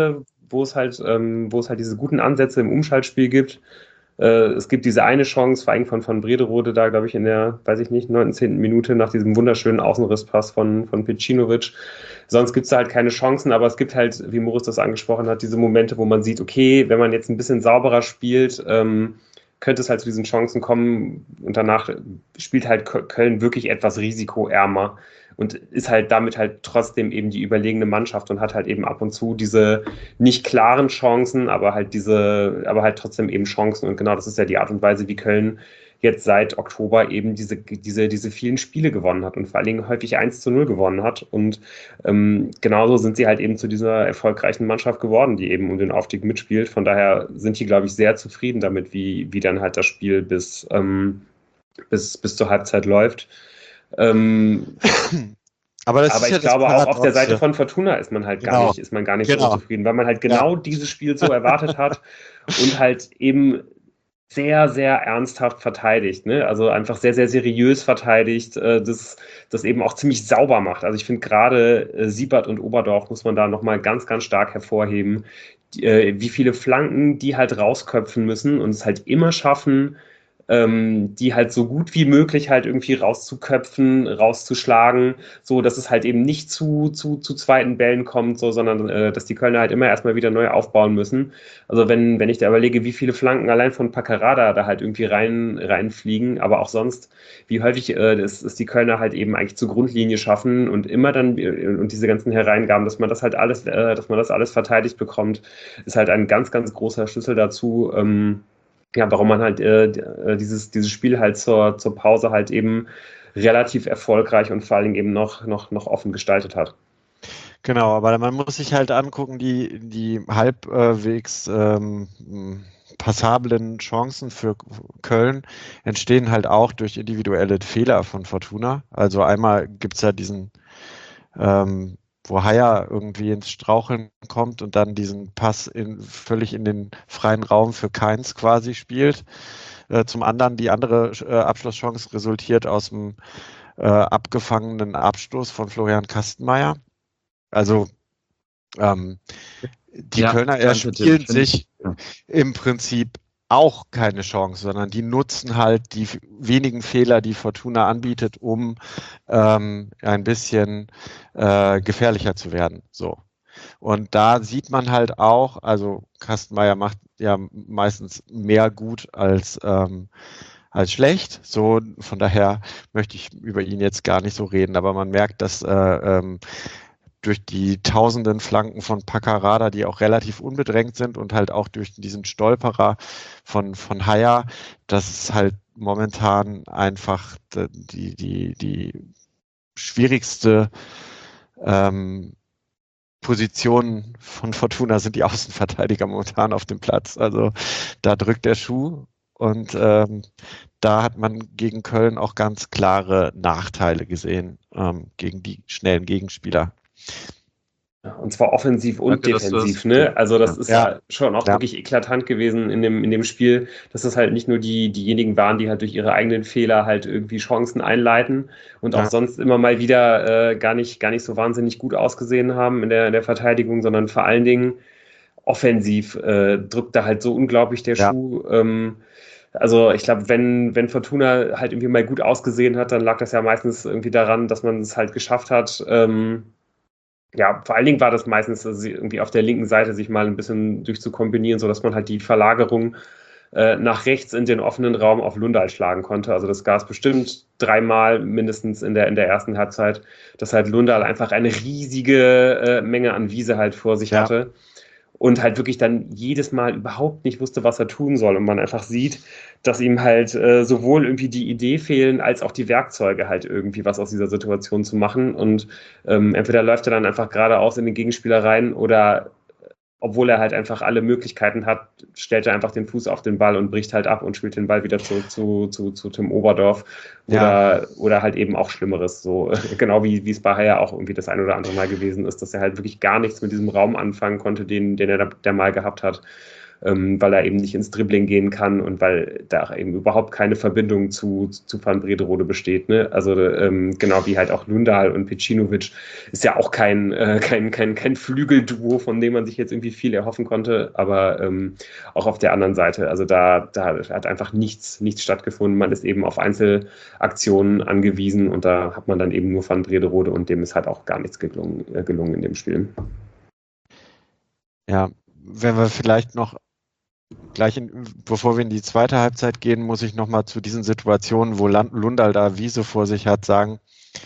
wo es halt, ähm, wo es halt diese guten Ansätze im Umschaltspiel gibt. Äh, es gibt diese eine Chance, vor allem von, von Brederode, da glaube ich in der, weiß ich nicht, neunzehnten Minute nach diesem wunderschönen Außenrisspass von, von Pecinovic. Sonst gibt es halt keine Chancen, aber es gibt halt, wie Moritz das angesprochen hat, diese Momente, wo man sieht, okay, wenn man jetzt ein bisschen sauberer spielt, ähm, könnte es halt zu diesen Chancen kommen und danach spielt halt Köln wirklich etwas risikoärmer und ist halt damit halt trotzdem eben die überlegene Mannschaft und hat halt eben ab und zu diese nicht klaren Chancen, aber halt diese, aber halt trotzdem eben Chancen und genau das ist ja die Art und Weise, wie Köln jetzt seit Oktober eben diese, diese, diese vielen Spiele gewonnen hat und vor allen Dingen häufig eins zu null gewonnen hat. Und ähm, genauso sind sie halt eben zu dieser erfolgreichen Mannschaft geworden, die eben um den Aufstieg mitspielt. Von daher sind die, glaube ich, sehr zufrieden damit, wie, wie dann halt das Spiel bis, ähm, bis, bis zur Halbzeit läuft. Ähm, aber das aber ist ich ja glaube, das auch auf der Seite Paradoxe. von Fortuna ist man halt Genau. gar nicht, ist man gar nicht Genau. so zufrieden, weil man halt genau Ja. dieses Spiel so erwartet hat und halt eben sehr, sehr ernsthaft verteidigt, ne? Also einfach sehr, sehr seriös verteidigt, äh, das, das eben auch ziemlich sauber macht. Also ich finde gerade äh, Siebert und Oberdorf muss man da nochmal ganz, ganz stark hervorheben, die, äh, wie viele Flanken die halt rausköpfen müssen und es halt immer schaffen, ähm, die halt so gut wie möglich halt irgendwie rauszuköpfen, rauszuschlagen, so dass es halt eben nicht zu, zu, zu zweiten Bällen kommt, so, sondern äh, dass die Kölner halt immer erstmal wieder neu aufbauen müssen. Also wenn, wenn ich da überlege, wie viele Flanken allein von Paccarada da halt irgendwie rein, reinfliegen, aber auch sonst, wie häufig äh, das, das die Kölner halt eben eigentlich zur Grundlinie schaffen und immer dann äh, und diese ganzen Hereingaben, dass man das halt alles, äh, dass man das alles verteidigt bekommt, ist halt ein ganz, ganz großer Schlüssel dazu, ähm, ja, warum man halt äh, dieses, dieses Spiel halt zur, zur Pause halt eben relativ erfolgreich und vor allen Dingen eben noch, noch, noch offen gestaltet hat. Genau, aber man muss sich halt angucken, die, die halbwegs ähm, passablen Chancen für Köln entstehen halt auch durch individuelle Fehler von Fortuna. Also einmal gibt es ja diesen, ähm, wo Haier irgendwie ins Straucheln kommt und dann diesen Pass in, völlig in den freien Raum für Keins quasi spielt. Äh, zum anderen die andere äh, Abschlusschance resultiert aus dem äh, abgefangenen Abstoß von Florian Kastenmeier. Also ähm, die Ja, Kölner danke, erspielen Tim. sich Ja. im Prinzip auch keine Chance, sondern die nutzen halt die wenigen Fehler, die Fortuna anbietet, um ähm, ein bisschen äh, gefährlicher zu werden. So. Und da sieht man halt auch, also Kastenmeier macht ja meistens mehr gut als, ähm, als schlecht. So, von daher möchte ich über ihn jetzt gar nicht so reden, aber man merkt, dass äh, ähm, durch die tausenden Flanken von Paccarada, die auch relativ unbedrängt sind und halt auch durch diesen Stolperer von, von Haier, dass es halt momentan einfach die, die, die schwierigste ähm, Position von Fortuna sind die Außenverteidiger momentan auf dem Platz. Also da drückt der Schuh und ähm, da hat man gegen Köln auch ganz klare Nachteile gesehen ähm, gegen die schnellen Gegenspieler. Und zwar offensiv und Danke, dass du defensiv, das- ne? Also das ist Ja. ja schon auch Ja. wirklich eklatant gewesen in dem, in dem Spiel, dass das halt nicht nur die, diejenigen waren, die halt durch ihre eigenen Fehler halt irgendwie Chancen einleiten und auch Ja. sonst immer mal wieder äh, gar nicht, gar nicht so wahnsinnig gut ausgesehen haben in der, in der Verteidigung, sondern vor allen Dingen offensiv äh, drückt da halt so unglaublich der Ja. Schuh. Ähm, also ich glaube, wenn, wenn Fortuna halt irgendwie mal gut ausgesehen hat, dann lag das ja meistens irgendwie daran, dass man es halt geschafft hat, ähm, ja, vor allen Dingen war das meistens also irgendwie auf der linken Seite sich mal ein bisschen durchzukombinieren, sodass man halt die Verlagerung äh, nach rechts in den offenen Raum auf Lundal schlagen konnte. Also das gab es bestimmt dreimal mindestens in der, in der ersten Halbzeit, dass halt Lundal einfach eine riesige äh, Menge an Wiese halt vor sich Ja. hatte und halt wirklich dann jedes Mal überhaupt nicht wusste, was er tun soll und man einfach sieht, dass ihm halt äh, sowohl irgendwie die Idee fehlen, als auch die Werkzeuge halt irgendwie was aus dieser Situation zu machen und ähm, entweder läuft er dann einfach geradeaus in den Gegenspieler rein oder obwohl er halt einfach alle Möglichkeiten hat, stellt er einfach den Fuß auf den Ball und bricht halt ab und spielt den Ball wieder zurück zu, zu, zu Tim Oberdorf oder, ja. oder halt eben auch Schlimmeres, so genau wie, wie es bei Haier auch irgendwie das ein oder andere Mal gewesen ist, dass er halt wirklich gar nichts mit diesem Raum anfangen konnte, den, den er da, der mal gehabt hat. ähm, weil er eben nicht ins Dribbling gehen kann und weil da eben überhaupt keine Verbindung zu, zu Van Brederode besteht. Ne? Also ähm, genau wie halt auch Lundahl und Pecinovic ist ja auch kein, äh, kein, kein, kein Flügelduo, von dem man sich jetzt irgendwie viel erhoffen konnte, aber ähm, auch auf der anderen Seite, also da, da hat einfach nichts, nichts stattgefunden. Man ist eben auf Einzelaktionen angewiesen und da hat man dann eben nur Van Brederode und dem ist halt auch gar nichts gelungen, äh, gelungen in dem Spiel. Ja, wenn wir vielleicht noch gleich, in, bevor wir in die zweite Halbzeit gehen, muss ich nochmal zu diesen Situationen, wo Lundahl da Wiese vor sich hat, sagen,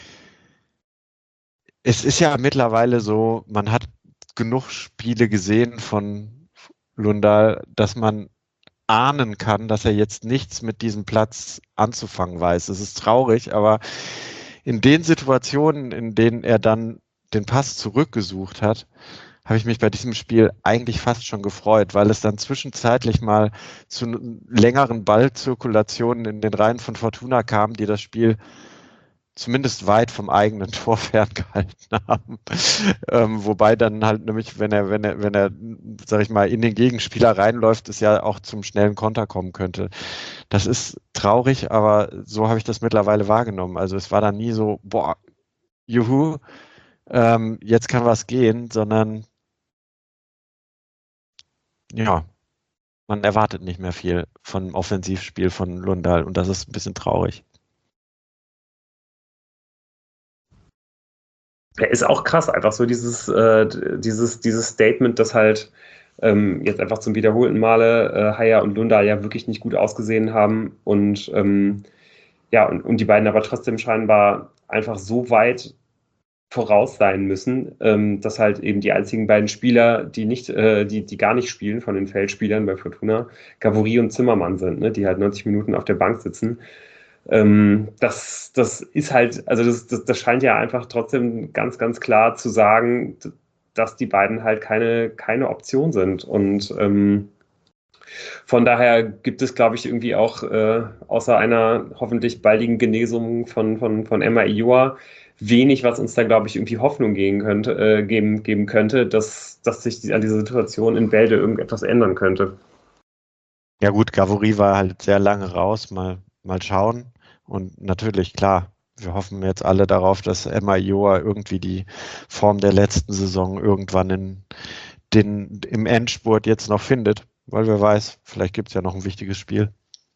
es ist ja mittlerweile so, man hat genug Spiele gesehen von Lundahl, dass man ahnen kann, dass er jetzt nichts mit diesem Platz anzufangen weiß. Es ist traurig, aber in den Situationen, in denen er dann den Pass zurückgesucht hat, habe ich mich bei diesem Spiel eigentlich fast schon gefreut, weil es dann zwischenzeitlich mal zu längeren Ballzirkulationen in den Reihen von Fortuna kam, die das Spiel zumindest weit vom eigenen Tor ferngehalten haben. ähm, wobei dann halt nämlich, wenn er, wenn er, wenn er, sag ich mal, in den Gegenspieler reinläuft, es ja auch zum schnellen Konter kommen könnte. Das ist traurig, aber so habe ich das mittlerweile wahrgenommen. Also es war dann nie so, boah, juhu, ähm, jetzt kann was gehen, sondern ja, man erwartet nicht mehr viel vom Offensivspiel von Lundahl und das ist ein bisschen traurig. Ja, ist auch krass, einfach so dieses, äh, dieses, dieses Statement, das halt ähm, jetzt einfach zum wiederholten Male äh, Haier und Lundahl ja wirklich nicht gut ausgesehen haben und ähm, ja, und, und die beiden aber trotzdem scheinbar einfach so weit voraus sein müssen, ähm, dass halt eben die einzigen beiden Spieler, die nicht, äh, die, die gar nicht spielen von den Feldspielern bei Fortuna, Gavory und Zimmermann sind, ne, die halt neunzig Minuten auf der Bank sitzen. Ähm, das, das ist halt, also das, das, das scheint ja einfach trotzdem ganz, ganz klar zu sagen, dass die beiden halt keine, keine Option sind. Und ähm, von daher gibt es, glaube ich, irgendwie auch äh, außer einer hoffentlich baldigen Genesung von, von, von Emma Ioa wenig, was uns da, glaube ich, irgendwie Hoffnung geben könnte, äh, geben, geben könnte, dass, dass sich an dieser Situation in Bälde irgendetwas ändern könnte. Ja gut, Gavory war halt sehr lange raus, mal, mal schauen. Und natürlich, klar, wir hoffen jetzt alle darauf, dass Emma Ioa irgendwie die Form der letzten Saison irgendwann in den, im Endspurt jetzt noch findet. Weil wer weiß, vielleicht gibt es ja noch ein wichtiges Spiel.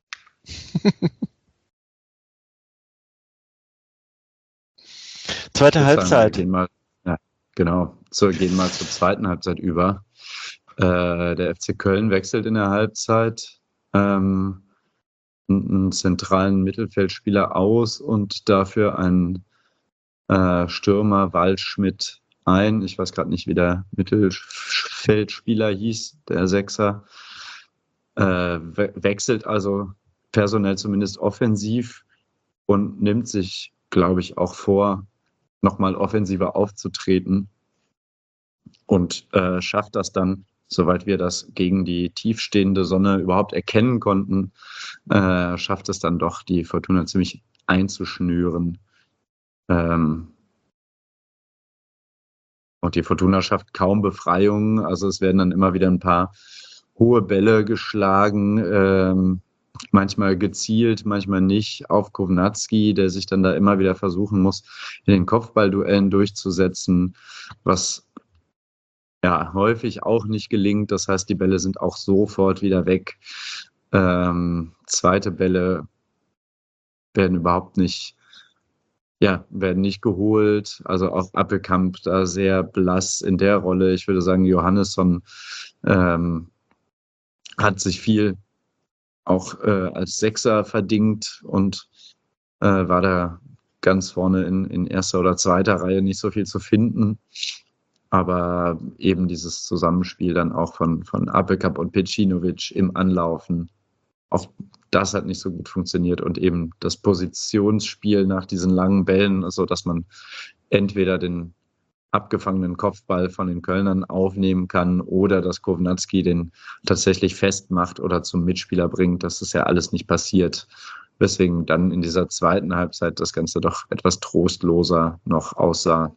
Zweite Halbzeit. Sagen, wir gehen mal, ja, genau, so, gehen mal zur zweiten Halbzeit über. Äh, der F C Köln wechselt in der Halbzeit ähm, einen zentralen Mittelfeldspieler aus und dafür einen äh, Stürmer Waldschmidt ein. Ich weiß gerade nicht, wie der Mittelfeldspieler hieß, der Sechser. Äh, we- wechselt also personell zumindest offensiv und nimmt sich, glaube ich, auch vor, nochmal offensiver aufzutreten und äh, schafft das dann, soweit wir das gegen die tiefstehende Sonne überhaupt erkennen konnten, äh, schafft es dann doch, die Fortuna ziemlich einzuschnüren. Ähm, und die Fortuna schafft kaum Befreiung, also es werden dann immer wieder ein paar hohe Bälle geschlagen, ähm, manchmal gezielt, manchmal nicht, auf Kownacki, der sich dann da immer wieder versuchen muss, in den Kopfballduellen durchzusetzen, was ja häufig auch nicht gelingt. Das heißt, die Bälle sind auch sofort wieder weg. Ähm, zweite Bälle werden überhaupt nicht, ja, werden nicht geholt. Also auch Appelkamp da sehr blass in der Rolle. Ich würde sagen, Johannesson ähm, hat sich viel auch äh, als Sechser verdingt und äh, war da ganz vorne in, in erster oder zweiter Reihe nicht so viel zu finden. Aber eben dieses Zusammenspiel dann auch von, von Appelkamp und Pecinovic im Anlaufen, auch das hat nicht so gut funktioniert. Und eben das Positionsspiel nach diesen langen Bällen, also dass man entweder den abgefangenen Kopfball von den Kölnern aufnehmen kann oder dass Kownacki den tatsächlich festmacht oder zum Mitspieler bringt. Das ist ja alles nicht passiert. Weswegen dann in dieser zweiten Halbzeit das Ganze doch etwas trostloser noch aussah.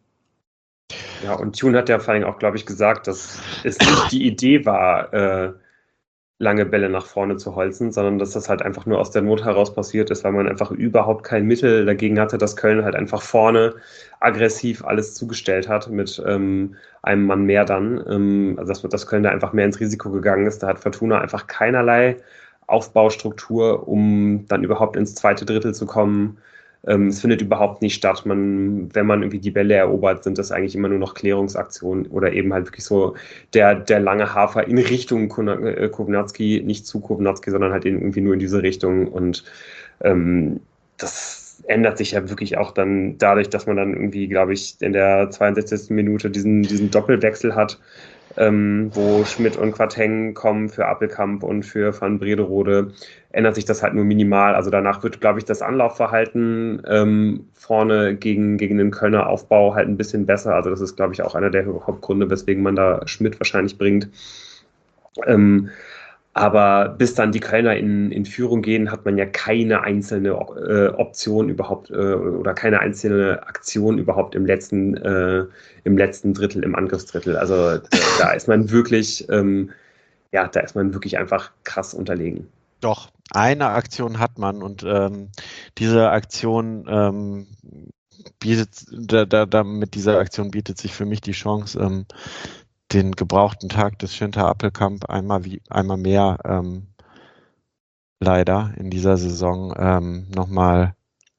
Ja, und Thun hat ja vor allem auch, glaube ich, gesagt, dass es nicht die Idee war, äh, lange Bälle nach vorne zu holzen, sondern dass das halt einfach nur aus der Not heraus passiert ist, weil man einfach überhaupt kein Mittel dagegen hatte, dass Köln halt einfach vorne aggressiv alles zugestellt hat mit ähm, einem Mann mehr dann. Ähm, also dass, dass Köln da einfach mehr ins Risiko gegangen ist. Da hat Fortuna einfach keinerlei Aufbaustruktur, um dann überhaupt ins zweite Drittel zu kommen. Ähm, es findet überhaupt nicht statt. Man, wenn man irgendwie die Bälle erobert, sind das eigentlich immer nur noch Klärungsaktionen oder eben halt wirklich so der, der lange Hafer in Richtung Kovnatski, nicht zu Kovnatski, sondern halt irgendwie nur in diese Richtung. Und ähm, das ändert sich ja wirklich auch dann dadurch, dass man dann irgendwie, glaube ich, in der zweiundsechzigsten Minute diesen, diesen Doppelwechsel hat, ähm, wo Schmidt und Quateng kommen für Appelkamp und für Van Brederode, ändert sich das halt nur minimal. Also danach wird, glaube ich, das Anlaufverhalten ähm, vorne gegen, gegen den Kölner Aufbau halt ein bisschen besser. Also das ist, glaube ich, auch einer der Hauptgründe, weswegen man da Schmidt wahrscheinlich bringt. Ähm, aber bis dann die Kölner in, in Führung gehen, hat man ja keine einzelne äh, Option überhaupt äh, oder keine einzelne Aktion überhaupt im letzten, äh, im letzten Drittel, im Angriffsdrittel. Also da, da ist man wirklich, ähm, ja, da ist man wirklich einfach krass unterlegen. Doch, eine Aktion hat man und ähm, diese Aktion ähm, bietet, da, da, da, mit dieser Aktion bietet sich für mich die Chance, ähm, den gebrauchten Tag des Schinter Appelkamp einmal wie einmal mehr ähm, leider in dieser Saison ähm, nochmal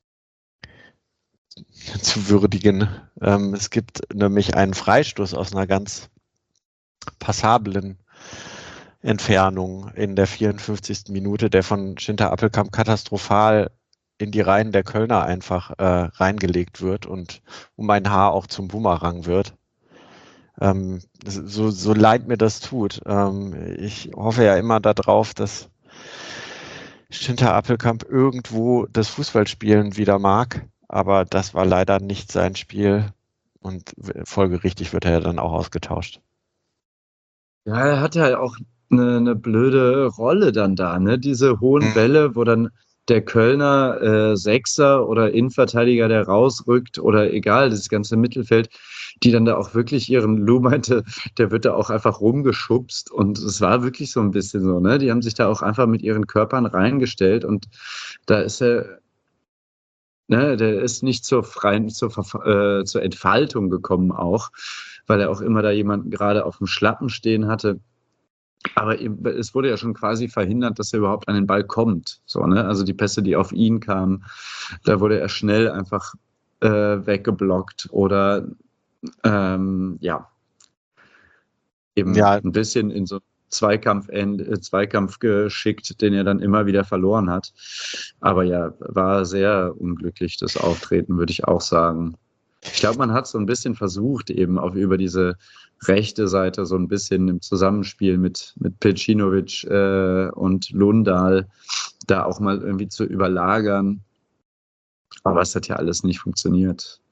zu würdigen. Ähm, es gibt nämlich einen Freistoß aus einer ganz passablen Entfernung in der vierundfünfzigsten Minute, der von Schinter Appelkamp katastrophal in die Reihen der Kölner einfach äh, reingelegt wird und um ein Haar auch zum Bumerang wird. Ähm, so, so leid mir das tut. Ähm, ich hoffe ja immer darauf, dass Schinter Appelkamp irgendwo das Fußballspielen wieder mag, aber das war leider nicht sein Spiel und folgerichtig wird er ja dann auch ausgetauscht. Ja, er hat ja auch eine, eine blöde Rolle dann da, ne? Diese hohen Bälle, wo dann der Kölner äh, Sechser oder Innenverteidiger, der rausrückt oder egal, das ganze Mittelfeld, die dann da auch wirklich ihren, Lou meinte, der wird da auch einfach rumgeschubst und es war wirklich so ein bisschen so, ne? Die haben sich da auch einfach mit ihren Körpern reingestellt und da ist er, ne, der ist nicht zur freien, zur, äh, zur Entfaltung gekommen auch, weil er auch immer da jemanden gerade auf dem Schlappen stehen hatte. Aber es wurde ja schon quasi verhindert, dass er überhaupt an den Ball kommt. So, ne? Also die Pässe, die auf ihn kamen, da wurde er schnell einfach äh, weggeblockt oder ähm, ja, eben Ja, ein bisschen in so Zweikampf, äh, Zweikampf geschickt, den er dann immer wieder verloren hat. Aber ja, war sehr unglücklich, das Auftreten, würde ich auch sagen. Ich glaube, man hat so ein bisschen versucht, eben auch über diese rechte Seite so ein bisschen im Zusammenspiel mit, mit Pecinovic äh, und Lundahl da auch mal irgendwie zu überlagern. Aber es hat ja alles nicht funktioniert.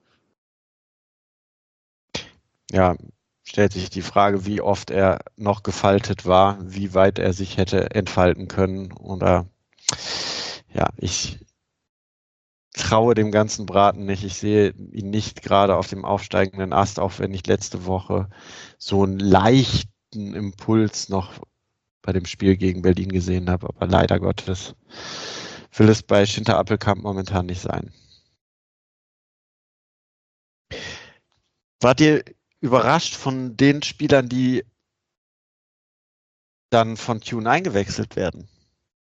Ja, stellt sich die Frage, wie oft er noch gefaltet war, wie weit er sich hätte entfalten können. Oder ja, ich traue dem ganzen Braten nicht. Ich sehe ihn nicht gerade auf dem aufsteigenden Ast, auch wenn ich letzte Woche so einen leichten Impuls noch bei dem Spiel gegen Berlin gesehen habe. Aber leider Gottes will es bei Schinter Appelkamp momentan nicht sein. Wart ihr überrascht von den Spielern, die dann von Tune eingewechselt werden?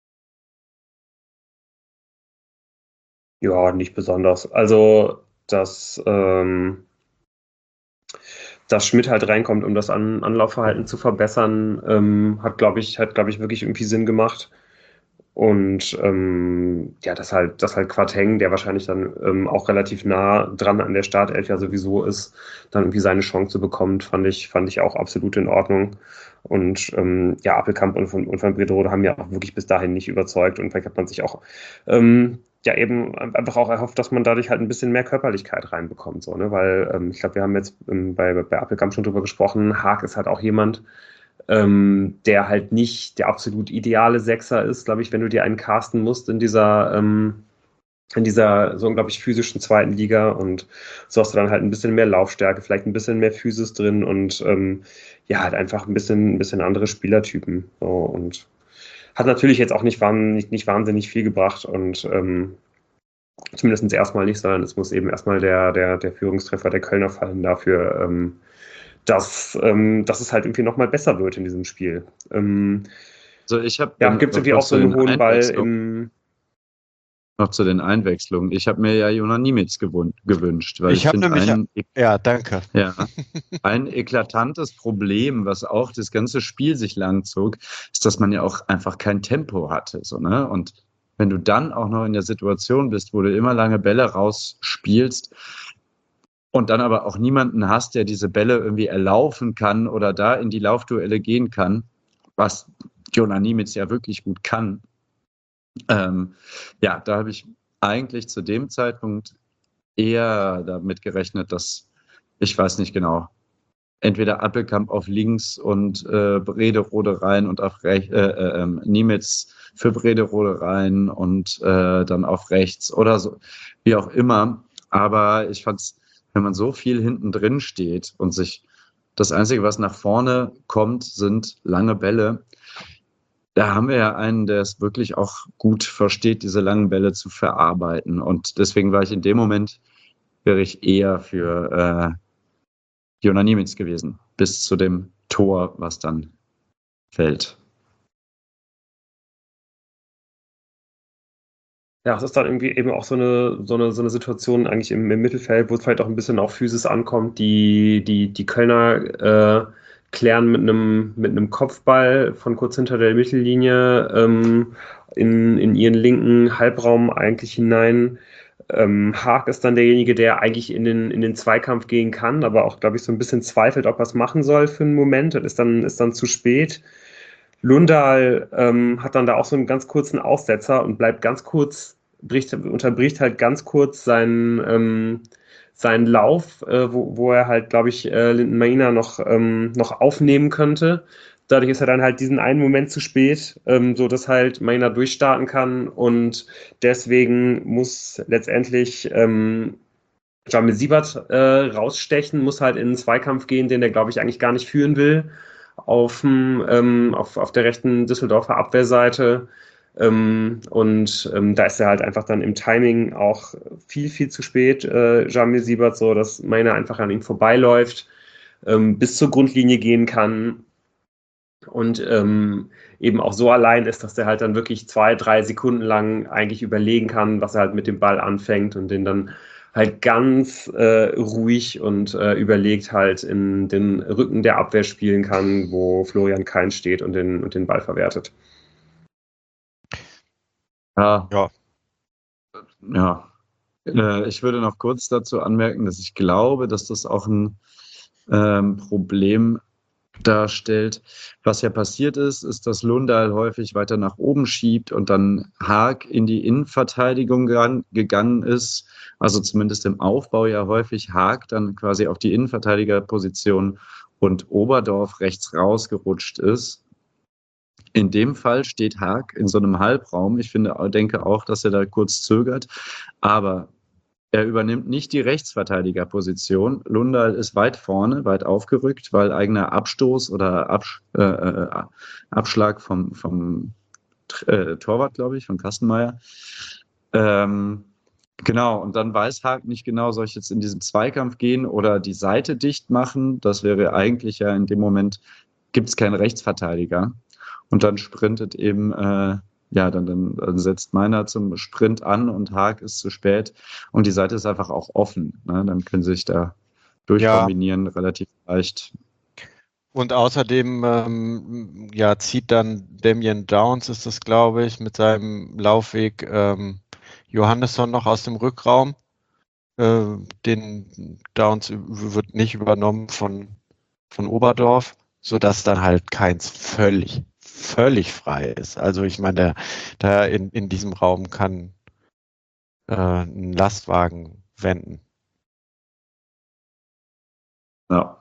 Ja, nicht besonders. Also, dass, ähm, dass Schmidt halt reinkommt, um das An Anlaufverhalten zu verbessern, ähm, hat, glaube ich, hat, glaube ich, wirklich irgendwie Sinn gemacht. Und ähm, ja, dass halt, dass halt Quateng, der wahrscheinlich dann ähm, auch relativ nah dran an der Startelf ja sowieso ist, dann irgendwie seine Chance bekommt, fand ich, fand ich auch absolut in Ordnung. Und ähm, ja, Appelkamp und von, und von Brederode haben ja auch wirklich bis dahin nicht überzeugt. Und vielleicht hat man sich auch ähm, ja eben einfach auch erhofft, dass man dadurch halt ein bisschen mehr Körperlichkeit reinbekommt. So, ne? Weil ähm, ich glaube, wir haben jetzt ähm, bei, bei Appelkamp schon drüber gesprochen, Haag ist halt auch jemand, ähm, der halt nicht der absolut ideale Sechser ist, glaube ich, wenn du dir einen casten musst in dieser, ähm, in dieser so unglaublich physischen zweiten Liga und so hast du dann halt ein bisschen mehr Laufstärke, vielleicht ein bisschen mehr Physis drin und ähm, ja, halt einfach ein bisschen, ein bisschen andere Spielertypen. So, und hat natürlich jetzt auch nicht wahnsinnig, nicht wahnsinnig viel gebracht und ähm, zumindest erstmal nicht, sondern es muss eben erstmal der, der, der Führungstreffer der Kölner fallen dafür, ähm, dass, ähm, dass es halt irgendwie nochmal besser wird in diesem Spiel. Ähm, Also ich habe ja, gibt es irgendwie noch auch so zu einen den hohen Ball Einwechslungen, im. noch zu den Einwechslungen. Ich habe mir ja Jonas Niemitz gewün- gewünscht, weil ich, Ich habe finde, nämlich, ein, ja, danke. ja, ein eklatantes Problem, was auch das ganze Spiel sich lang zog, ist, dass man ja auch einfach kein Tempo hatte. So, ne? Und wenn du dann auch noch in der Situation bist, wo du immer lange Bälle rausspielst und dann aber auch niemanden hast, der diese Bälle irgendwie erlaufen kann oder da in die Laufduelle gehen kann, was Jonas Niemitz ja wirklich gut kann, ähm, ja, da habe ich eigentlich zu dem Zeitpunkt eher damit gerechnet, dass, ich weiß nicht genau, entweder Appelkamp auf links und äh, Brederode rein und auf rechts, äh, äh, Niemitz für Brederode rein und äh, dann auf rechts oder so, wie auch immer. Aber ich fand es, wenn man so viel hinten drin steht und sich das Einzige, was nach vorne kommt, sind lange Bälle. Da haben wir ja einen, der es wirklich auch gut versteht, diese langen Bälle zu verarbeiten. Und deswegen war ich in dem Moment, wäre ich eher für äh, Jonas Niemitz gewesen, bis zu dem Tor, was dann fällt. Ja, es ist dann irgendwie eben auch so eine, so eine, so eine Situation eigentlich im, im Mittelfeld, wo es vielleicht auch ein bisschen auf Physis ankommt. Die, die, die Kölner äh, klären mit einem, mit einem Kopfball von kurz hinter der Mittellinie ähm, in, in ihren linken Halbraum eigentlich hinein. Ähm, Haag ist dann derjenige, der eigentlich in den, in den Zweikampf gehen kann, aber auch, glaube ich, so ein bisschen zweifelt, ob er es machen soll für einen Moment. Das ist dann, ist dann zu spät. Lundahl ähm, hat dann da auch so einen ganz kurzen Aussetzer und bleibt ganz kurz, bricht, unterbricht halt ganz kurz seinen, ähm, seinen Lauf, äh, wo, wo er halt, glaube ich, äh, Linden Maina noch, ähm, noch aufnehmen könnte. Dadurch ist er dann halt diesen einen Moment zu spät, ähm, so dass halt Maina durchstarten kann und deswegen muss letztendlich ähm, Jamil Siebert äh, rausstechen, muss halt in einen Zweikampf gehen, den der, glaube ich, eigentlich gar nicht führen will, auf, ähm, auf, auf der rechten Düsseldorfer Abwehrseite. Ähm, und ähm, da ist er halt einfach dann im Timing auch viel, viel zu spät, äh, Jamil Siebert, so dass Meiner einfach an ihm vorbeiläuft, ähm, bis zur Grundlinie gehen kann und ähm, eben auch so allein ist, dass der halt dann wirklich zwei, drei Sekunden lang eigentlich überlegen kann, was er halt mit dem Ball anfängt und den dann halt ganz äh, ruhig und äh, überlegt halt in den Rücken der Abwehr spielen kann, wo Florian Kainz steht und den, und den Ball verwertet. Ja, Ja, ja. Äh, ich würde noch kurz dazu anmerken, dass ich glaube, dass das auch ein ähm, Problem darstellt. Was ja passiert ist, ist, dass Lundahl häufig weiter nach oben schiebt und dann Haag in die Innenverteidigung gegangen, gegangen ist. Also zumindest im Aufbau ja häufig Haag dann quasi auf die Innenverteidigerposition und Oberdorf rechts rausgerutscht ist. In dem Fall steht Haag in so einem Halbraum. Ich finde, denke auch, dass er da kurz zögert. Aber er übernimmt nicht die Rechtsverteidigerposition. Lundahl ist weit vorne, weit aufgerückt, weil eigener Abstoß oder Absch äh, äh, Abschlag vom, vom äh, Torwart, glaube ich, von Kastenmeier. Ähm, genau, und dann weiß Haag nicht genau, soll ich jetzt in diesen Zweikampf gehen oder die Seite dicht machen? Das wäre eigentlich ja in dem Moment, gibt es keinen Rechtsverteidiger. Und dann sprintet eben äh, ja, dann, dann, dann setzt meiner zum Sprint an und Haag ist zu spät und die Seite ist einfach auch offen. Ne? Dann können sie sich da durchkombinieren, ja, relativ leicht. Und außerdem ähm, ja, zieht dann Damien Downs, ist das, glaube ich, mit seinem Laufweg ähm, Johannesson noch aus dem Rückraum. Äh, den Downs wird nicht übernommen von, von Oberdorf, sodass dann halt Keins völlig, völlig frei ist. Also ich meine, der, da in, in diesem Raum kann äh, ein Lastwagen wenden. Ja.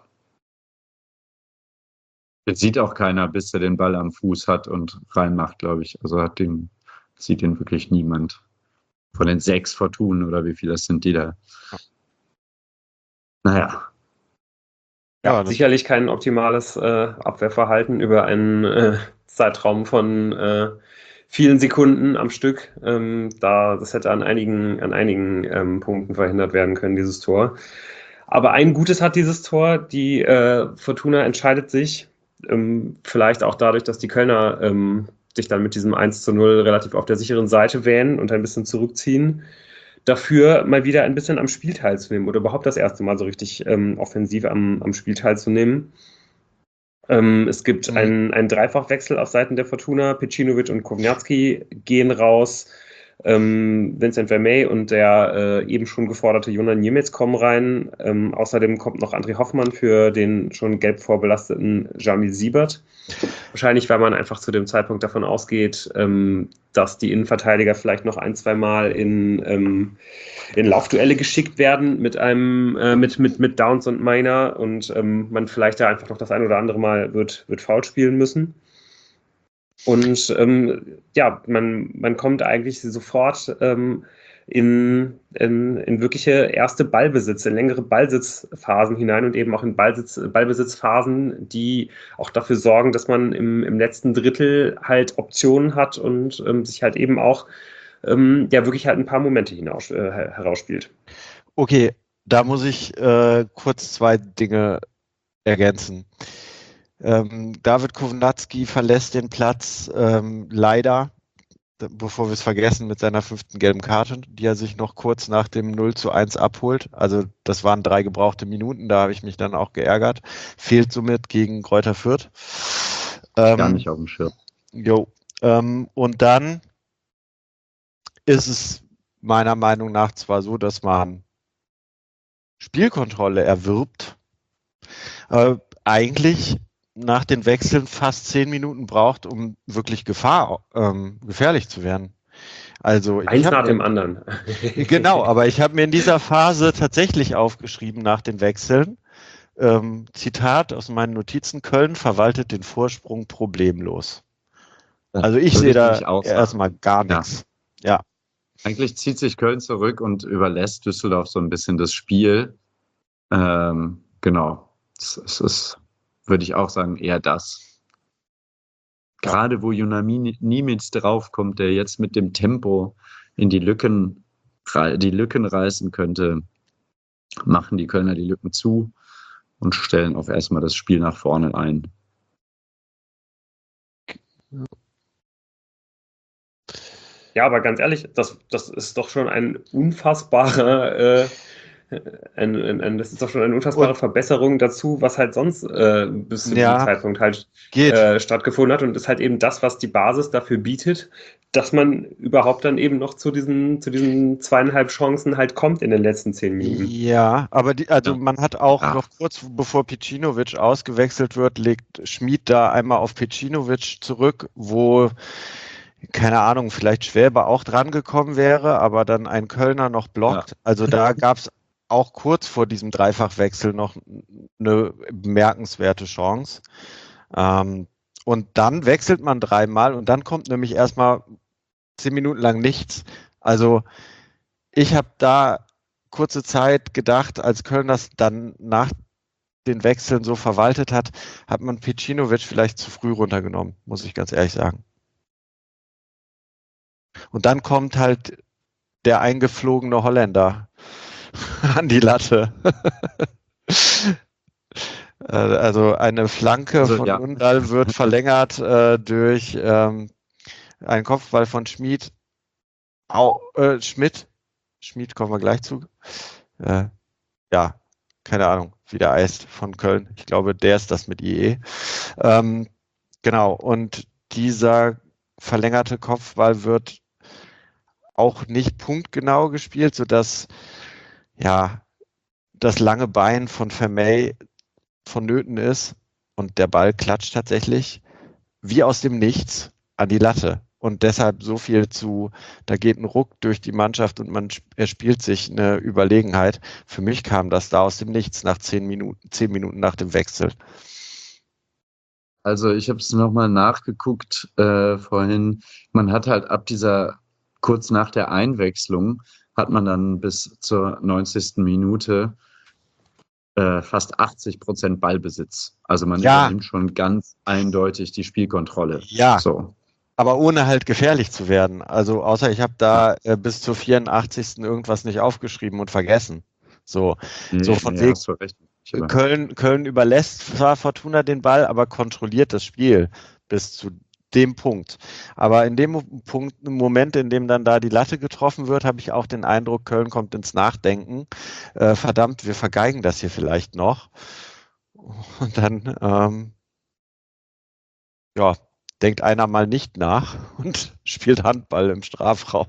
Jetzt sieht auch keiner, bis er den Ball am Fuß hat und reinmacht, glaube ich. Also hat den, sieht den wirklich niemand. Von den sechs Fortunen oder wie viele das sind, die da. Naja. Ja, Ja, das, sicherlich kein optimales äh, Abwehrverhalten über einen äh, Zeitraum von äh, vielen Sekunden am Stück. Ähm, da, das hätte an einigen, an einigen ähm, Punkten verhindert werden können, dieses Tor. Aber ein Gutes hat dieses Tor. Die äh, Fortuna entscheidet sich, ähm, vielleicht auch dadurch, dass die Kölner ähm, sich dann mit diesem eins zu null relativ auf der sicheren Seite wähnen und ein bisschen zurückziehen, dafür mal wieder ein bisschen am Spiel teilzunehmen oder überhaupt das erste Mal so richtig ähm, offensiv am, am Spiel teilzunehmen. Ähm, es gibt Mhm. einen, einen Dreifachwechsel auf Seiten der Fortuna. Pecinovic und Kovnatski gehen raus. Ähm, Vincent Vermey und der äh, eben schon geforderte Jonan Niemiec kommen rein. Ähm, außerdem kommt noch André Hoffmann für den schon gelb vorbelasteten Jamil Siebert. Wahrscheinlich, weil man einfach zu dem Zeitpunkt davon ausgeht, ähm, dass die Innenverteidiger vielleicht noch ein, zwei Mal in, ähm, in Laufduelle geschickt werden mit einem, äh, mit, mit, mit Downs und Miner und ähm, man vielleicht da einfach noch das ein oder andere Mal wird, wird Foul spielen müssen. Und ähm, ja, man, man kommt eigentlich sofort ähm, in, in, in wirkliche erste Ballbesitz, in längere Ballsitzphasen hinein und eben auch in Ballsitz, Ballbesitzphasen, die auch dafür sorgen, dass man im, im letzten Drittel halt Optionen hat und ähm, sich halt eben auch ähm, ja wirklich halt ein paar Momente hinaus, äh, herausspielt. okay, da muss ich äh, kurz zwei Dinge ergänzen. Ähm, David Kovnatski verlässt den Platz ähm, leider, bevor wir es vergessen, mit seiner fünften gelben Karte, die er sich noch kurz nach dem null zu eins abholt. Also das waren drei gebrauchte Minuten, da habe ich mich dann auch geärgert. Fehlt somit gegen Greuther Fürth. Ähm, Gar nicht auf dem Schirm. Jo. Ähm, und dann ist es meiner Meinung nach zwar so, dass man Spielkontrolle erwirbt, äh, eigentlich nach den Wechseln fast zehn Minuten braucht, um wirklich Gefahr, ähm, gefährlich zu werden. Also ich Eins habe nach mir dem anderen. genau, aber ich habe mir in dieser Phase tatsächlich aufgeschrieben nach den Wechseln. Ähm, Zitat aus meinen Notizen: Köln verwaltet den Vorsprung problemlos. Also ich Würde sehe ich da nämlich auch erstmal sagen. gar Ja. nichts. Ja. Eigentlich zieht sich Köln zurück und überlässt Düsseldorf so ein bisschen das Spiel. Ähm, genau. Es, es ist, würde ich auch sagen, eher das. Ja. Gerade wo Junami Niemiec draufkommt, der jetzt mit dem Tempo in die Lücken, die Lücken reißen könnte, machen die Kölner die Lücken zu und stellen auch erstmal das Spiel nach vorne ein. Ja, aber ganz ehrlich, das, das ist doch schon ein unfassbarer, äh, ein, ein, ein, das ist doch schon eine unfassbare Und Verbesserung dazu, was halt sonst äh, bis zu diesem ja, Zeitpunkt halt geht. äh, stattgefunden hat und ist halt eben das, was die Basis dafür bietet, dass man überhaupt dann eben noch zu diesen, zu diesen zweieinhalb Chancen halt kommt in den letzten zehn Minuten. Ja, aber die, also Ja. man hat auch Ja. noch kurz bevor Pecinovic ausgewechselt wird, legt Schmid da einmal auf Pecinovic zurück, wo, keine Ahnung, vielleicht Schwäbe auch dran gekommen wäre, aber dann ein Kölner noch blockt. Ja. Also da gab es auch kurz vor diesem Dreifachwechsel noch eine bemerkenswerte Chance. Ähm, und dann wechselt man dreimal und dann kommt nämlich erstmal zehn Minuten lang nichts. Also ich habe da kurze Zeit gedacht, als Köln das dann nach den Wechseln so verwaltet hat, hat man Pecinovic vielleicht zu früh runtergenommen, muss ich ganz ehrlich sagen. Und dann kommt halt der eingeflogene Holländer an die Latte. Also eine Flanke Also von ja, Undal wird verlängert äh, durch ähm, einen Kopfball von Schmid. Au, äh, Schmidt. Schmid kommen wir gleich zu. Äh, ja, keine Ahnung, wie der heißt von Köln. Ich glaube, der ist das mit I E. Ähm, genau, und dieser verlängerte Kopfball wird auch nicht punktgenau gespielt, sodass ja das lange Bein von Vermey vonnöten ist und der Ball klatscht tatsächlich wie aus dem Nichts an die Latte. Und deshalb so viel zu, da geht ein Ruck durch die Mannschaft und man erspielt sich eine Überlegenheit. Für mich kam das da aus dem Nichts nach zehn Minuten, zehn Minuten nach dem Wechsel. also ich habe es nochmal nachgeguckt äh, vorhin. Man hat halt ab dieser, kurz nach der Einwechslung, hat man dann bis zur neunzigsten Minute äh, fast achtzig Prozent Ballbesitz. Also man Ja. übernimmt schon ganz eindeutig die Spielkontrolle. Ja. So. Aber ohne halt gefährlich zu werden. Also außer ich habe da äh, bis zur vierundachtzigsten irgendwas nicht aufgeschrieben und vergessen. So, Nee, so von nee, wegen, hast du recht. Aber Köln, Köln überlässt zwar Fortuna den Ball, aber kontrolliert das Spiel bis zu dem Punkt. Aber in dem Mo- Punkt, im Moment, in dem dann da die Latte getroffen wird, habe ich auch den Eindruck, Köln kommt ins Nachdenken. Äh, verdammt, wir vergeigen das hier vielleicht noch. Und dann, ähm, ja, denkt einer mal nicht nach und spielt Handball im Strafraum.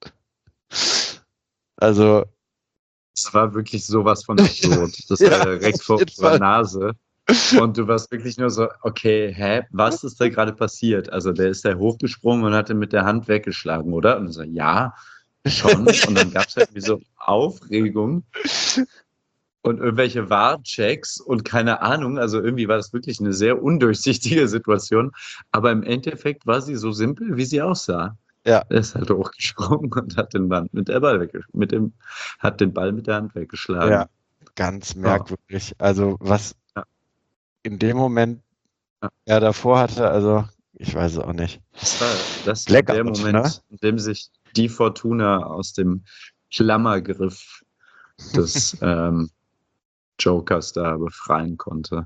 Also, es war wirklich sowas von absurd. Das Ja, war direkt auf vor jeden unserer Fall. Nase. Und du warst wirklich nur so, okay, hä, was ist da gerade passiert? Also der ist da hochgesprungen und hat ihn mit der Hand weggeschlagen, oder? Und so, ja, schon. Und dann gab es halt wie so Aufregung und irgendwelche V A R-Checks und keine Ahnung. Also irgendwie war das wirklich eine sehr undurchsichtige Situation. Aber im Endeffekt war sie so simpel, wie sie aussah. Ja. Er ist halt hochgesprungen und hat den Ball mit der Ball weggesch- mit dem, hat den Ball mit der Hand weggeschlagen. Ja, ganz merkwürdig. Also was Ja. in dem Moment Ja. er davor hatte, also ich weiß es auch nicht. Das war, das war der Blackout, Moment, ne? in dem sich die Fortuna aus dem Klammergriff des ähm, Jokers da befreien konnte.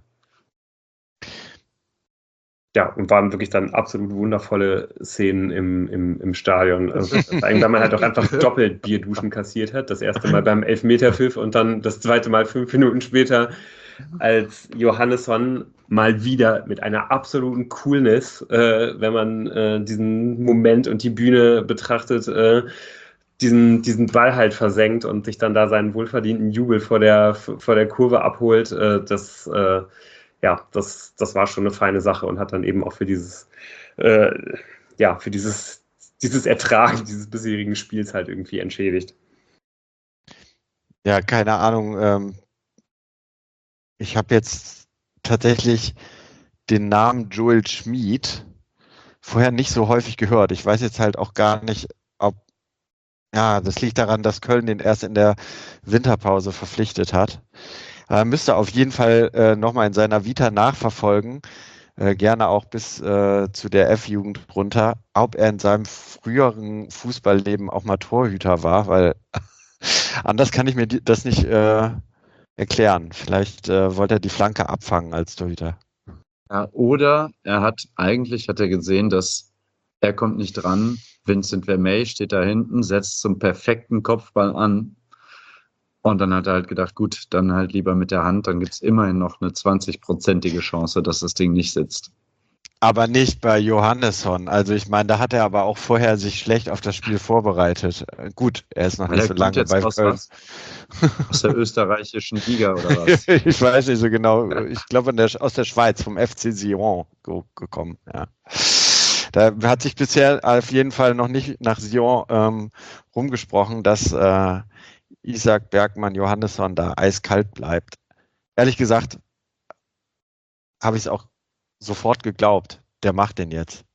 Ja, und waren wirklich dann absolut wundervolle Szenen im, im, im Stadion. Also, vor allem, weil man halt auch einfach doppelt Bierduschen kassiert hat. Das erste Mal beim Elfmeterpfiff und dann das zweite Mal fünf Minuten später, als Johannesson mal wieder mit einer absoluten Coolness, äh, wenn man äh, diesen Moment und die Bühne betrachtet, äh, diesen, diesen Ball halt versenkt und sich dann da seinen wohlverdienten Jubel vor der, vor der Kurve abholt. Äh, das äh, ja, das, das war schon eine feine Sache und hat dann eben auch für dieses, äh, ja, für dieses, dieses Ertragen dieses bisherigen Spiels halt irgendwie entschädigt. Ja, keine Ahnung. Ähm, ich habe jetzt tatsächlich den Namen Joel Schmid vorher nicht so häufig gehört. Ich weiß jetzt halt auch gar nicht, ob, ja, das liegt daran, dass Köln den erst in der Winterpause verpflichtet hat. Er müsste auf jeden Fall äh, nochmal in seiner Vita nachverfolgen, äh, gerne auch bis äh, zu der F-Jugend runter, ob er in seinem früheren Fußballleben auch mal Torhüter war, weil anders kann ich mir die, das nicht äh, erklären. Vielleicht äh, wollte er die Flanke abfangen als Torhüter. Ja, oder er hat, eigentlich hat er gesehen, dass er kommt nicht dran. Vincent Vermey steht da hinten, setzt zum perfekten Kopfball an. Und dann hat er halt gedacht, gut, dann halt lieber mit der Hand, dann gibt es immerhin noch eine zwanzig-prozentige Chance, dass das Ding nicht sitzt. Aber nicht bei Johannesson. Also ich meine, da hat er aber auch vorher sich schlecht auf das Spiel vorbereitet. Äh, Gut, er ist noch Weil nicht er so kommt lange jetzt bei aus Köln. was? Aus der österreichischen Liga oder was? Ich weiß nicht so genau. Ich glaube in der, aus der Schweiz, vom F C Sion ge gekommen. Ja. Da hat sich bisher auf jeden Fall noch nicht nach Sion ähm, rumgesprochen, dass äh, Isaac Bergmann Johannesson da eiskalt bleibt. Ehrlich gesagt habe ich es auch sofort geglaubt. Der macht den jetzt.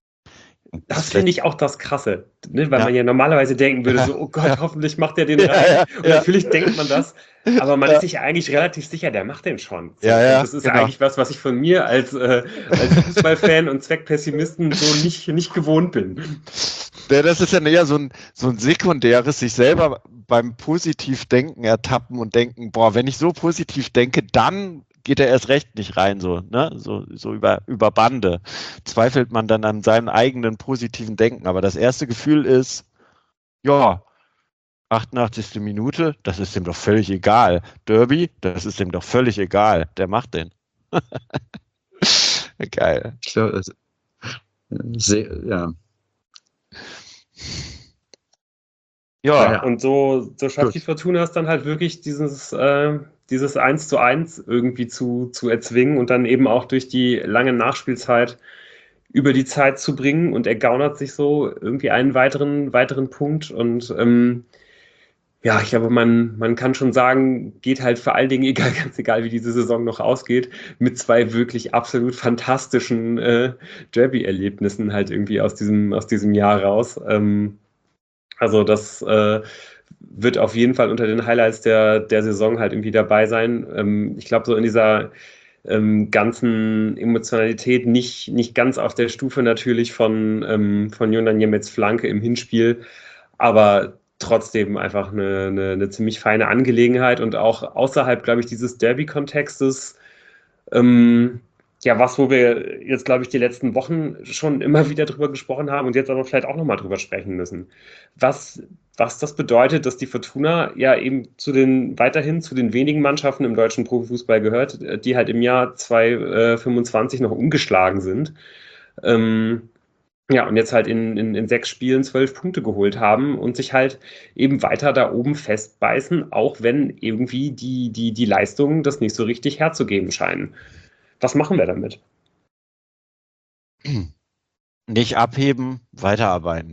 Das finde ich auch das Krasse, ne? Weil Ja. man ja normalerweise denken würde, so, oh Gott, Ja. hoffentlich macht er den Ja, rein. ja, Und ja. natürlich denkt man das, aber man Ja. ist sich eigentlich relativ sicher, der macht den schon. So. Ja, ja, und das ist genau. eigentlich was, was ich von mir als, äh, als Fußballfan und Zweckpessimisten so nicht, nicht gewohnt bin. Ja, das ist ja eher so ein, so ein sekundäres, sich selber beim Positivdenken ertappen und denken, boah, wenn ich so positiv denke, dann geht er erst recht nicht rein, so, ne? So, so über, über Bande. Zweifelt man dann an seinem eigenen positiven Denken. Aber das erste Gefühl ist, ja, achtundachtzigste Minute, das ist dem doch völlig egal. Derby, das ist dem doch völlig egal. Der macht den. Geil. Ich glaube, das- sehr, ja. Ja, Ja, und so, so schafft Gut. die Fortuna es dann halt wirklich, dieses, äh, dieses eins zu eins irgendwie zu, zu erzwingen und dann eben auch durch die lange Nachspielzeit über die Zeit zu bringen und er gaunert sich so irgendwie einen weiteren, weiteren Punkt und ähm, ja, ich glaube, man, man kann schon sagen, geht halt vor allen Dingen, egal, ganz egal, wie diese Saison noch ausgeht, mit zwei wirklich absolut fantastischen äh, Derby-Erlebnissen halt irgendwie aus diesem, aus diesem Jahr raus. Ähm, also das äh, wird auf jeden Fall unter den Highlights der, der Saison halt irgendwie dabei sein. Ähm, ich glaube, so in dieser ähm, ganzen Emotionalität nicht, nicht ganz auf der Stufe natürlich von, ähm, von Jonan Niemets Flanke im Hinspiel, aber trotzdem einfach eine, eine, eine ziemlich feine Angelegenheit und auch außerhalb, glaube ich, dieses Derby-Kontextes, ähm, ja, was, wo wir jetzt, glaube ich, die letzten Wochen schon immer wieder drüber gesprochen haben und jetzt aber vielleicht auch nochmal drüber sprechen müssen. Was, was das bedeutet, dass die Fortuna ja eben zu den, weiterhin zu den wenigen Mannschaften im deutschen Profifußball gehört, die halt im Jahr zweitausendfünfundzwanzig noch ungeschlagen sind. Ähm, ja, und jetzt halt in, in, in sechs Spielen zwölf Punkte geholt haben und sich halt eben weiter da oben festbeißen, auch wenn irgendwie die, die, die Leistungen das nicht so richtig herzugeben scheinen. Was machen wir damit? Nicht abheben, weiterarbeiten.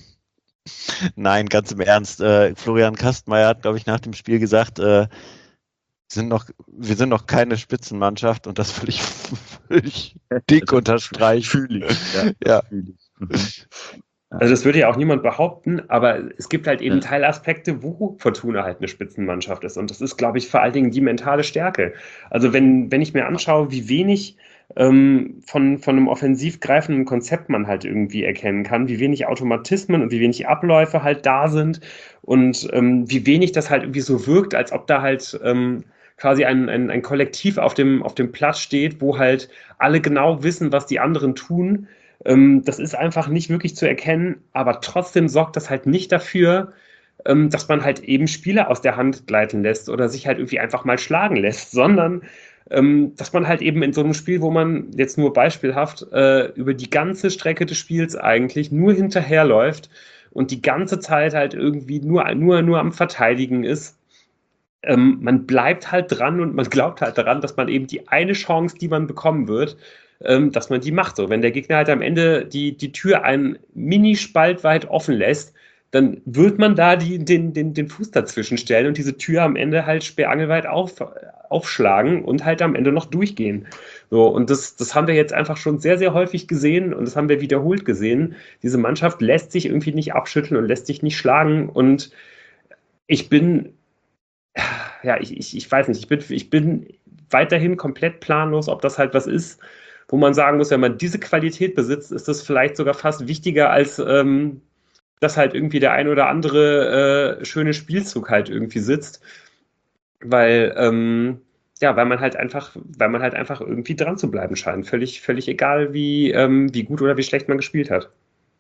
Nein, ganz im Ernst. Äh, Florian Kastmeier hat, glaube ich, nach dem Spiel gesagt, äh, sind noch, wir sind noch keine Spitzenmannschaft und das will ich völlig dick unterstreichen. Fühle ich. Ja, ja. Fühl ich. Mhm. Also das würde ja auch niemand behaupten, aber es gibt halt eben Ja. Teilaspekte, wo Fortuna halt eine Spitzenmannschaft ist. Und das ist, glaube ich, vor allen Dingen die mentale Stärke. Also wenn, wenn ich mir anschaue, wie wenig ähm, von, von einem offensiv greifenden Konzept man halt irgendwie erkennen kann, wie wenig Automatismen und wie wenig Abläufe halt da sind und ähm, wie wenig das halt irgendwie so wirkt, als ob da halt ähm, quasi ein, ein, ein Kollektiv auf dem, auf dem Platz steht, wo halt alle genau wissen, was die anderen tun. Ähm, das ist einfach nicht wirklich zu erkennen, aber trotzdem sorgt das halt nicht dafür, ähm, dass man halt eben Spiele aus der Hand gleiten lässt oder sich halt irgendwie einfach mal schlagen lässt, sondern ähm, dass man halt eben in so einem Spiel, wo man jetzt nur beispielhaft äh, über die ganze Strecke des Spiels eigentlich nur hinterherläuft und die ganze Zeit halt irgendwie nur, nur, nur am Verteidigen ist. Ähm, man bleibt halt dran und man glaubt halt daran, dass man eben die eine Chance, die man bekommen wird, ähm, dass man die macht. So, wenn der Gegner halt am Ende die, die Tür einen Minispalt weit offen lässt, dann wird man da die, den, den, den Fuß dazwischen stellen und diese Tür am Ende halt sperrangelweit auf, aufschlagen und halt am Ende noch durchgehen. So, und das, das haben wir jetzt einfach schon sehr, sehr häufig gesehen und das haben wir wiederholt gesehen. Diese Mannschaft lässt sich irgendwie nicht abschütteln und lässt sich nicht schlagen und ich bin ja, ich, ich, ich weiß nicht, ich bin, ich bin weiterhin komplett planlos, ob das halt was ist, wo man sagen muss, wenn man diese Qualität besitzt, ist das vielleicht sogar fast wichtiger, als ähm, dass halt irgendwie der ein oder andere äh, schöne Spielzug halt irgendwie sitzt. Weil, ähm, ja, weil man halt einfach, weil man halt einfach irgendwie dran zu bleiben scheint. Völlig, völlig egal, wie, ähm, wie gut oder wie schlecht man gespielt hat.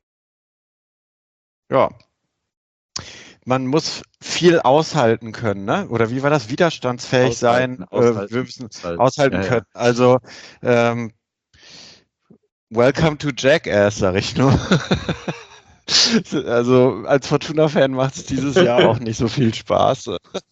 Ja. Man muss viel aushalten können, ne? Oder wie war das? Widerstandsfähig Aushalten, sein. aushalten, äh, wir müssen aushalten. aushalten Ja, ja. können. Also ähm, welcome to Jackass, sag ich nur. Also als Fortuna-Fan macht es dieses Jahr auch nicht so viel Spaß.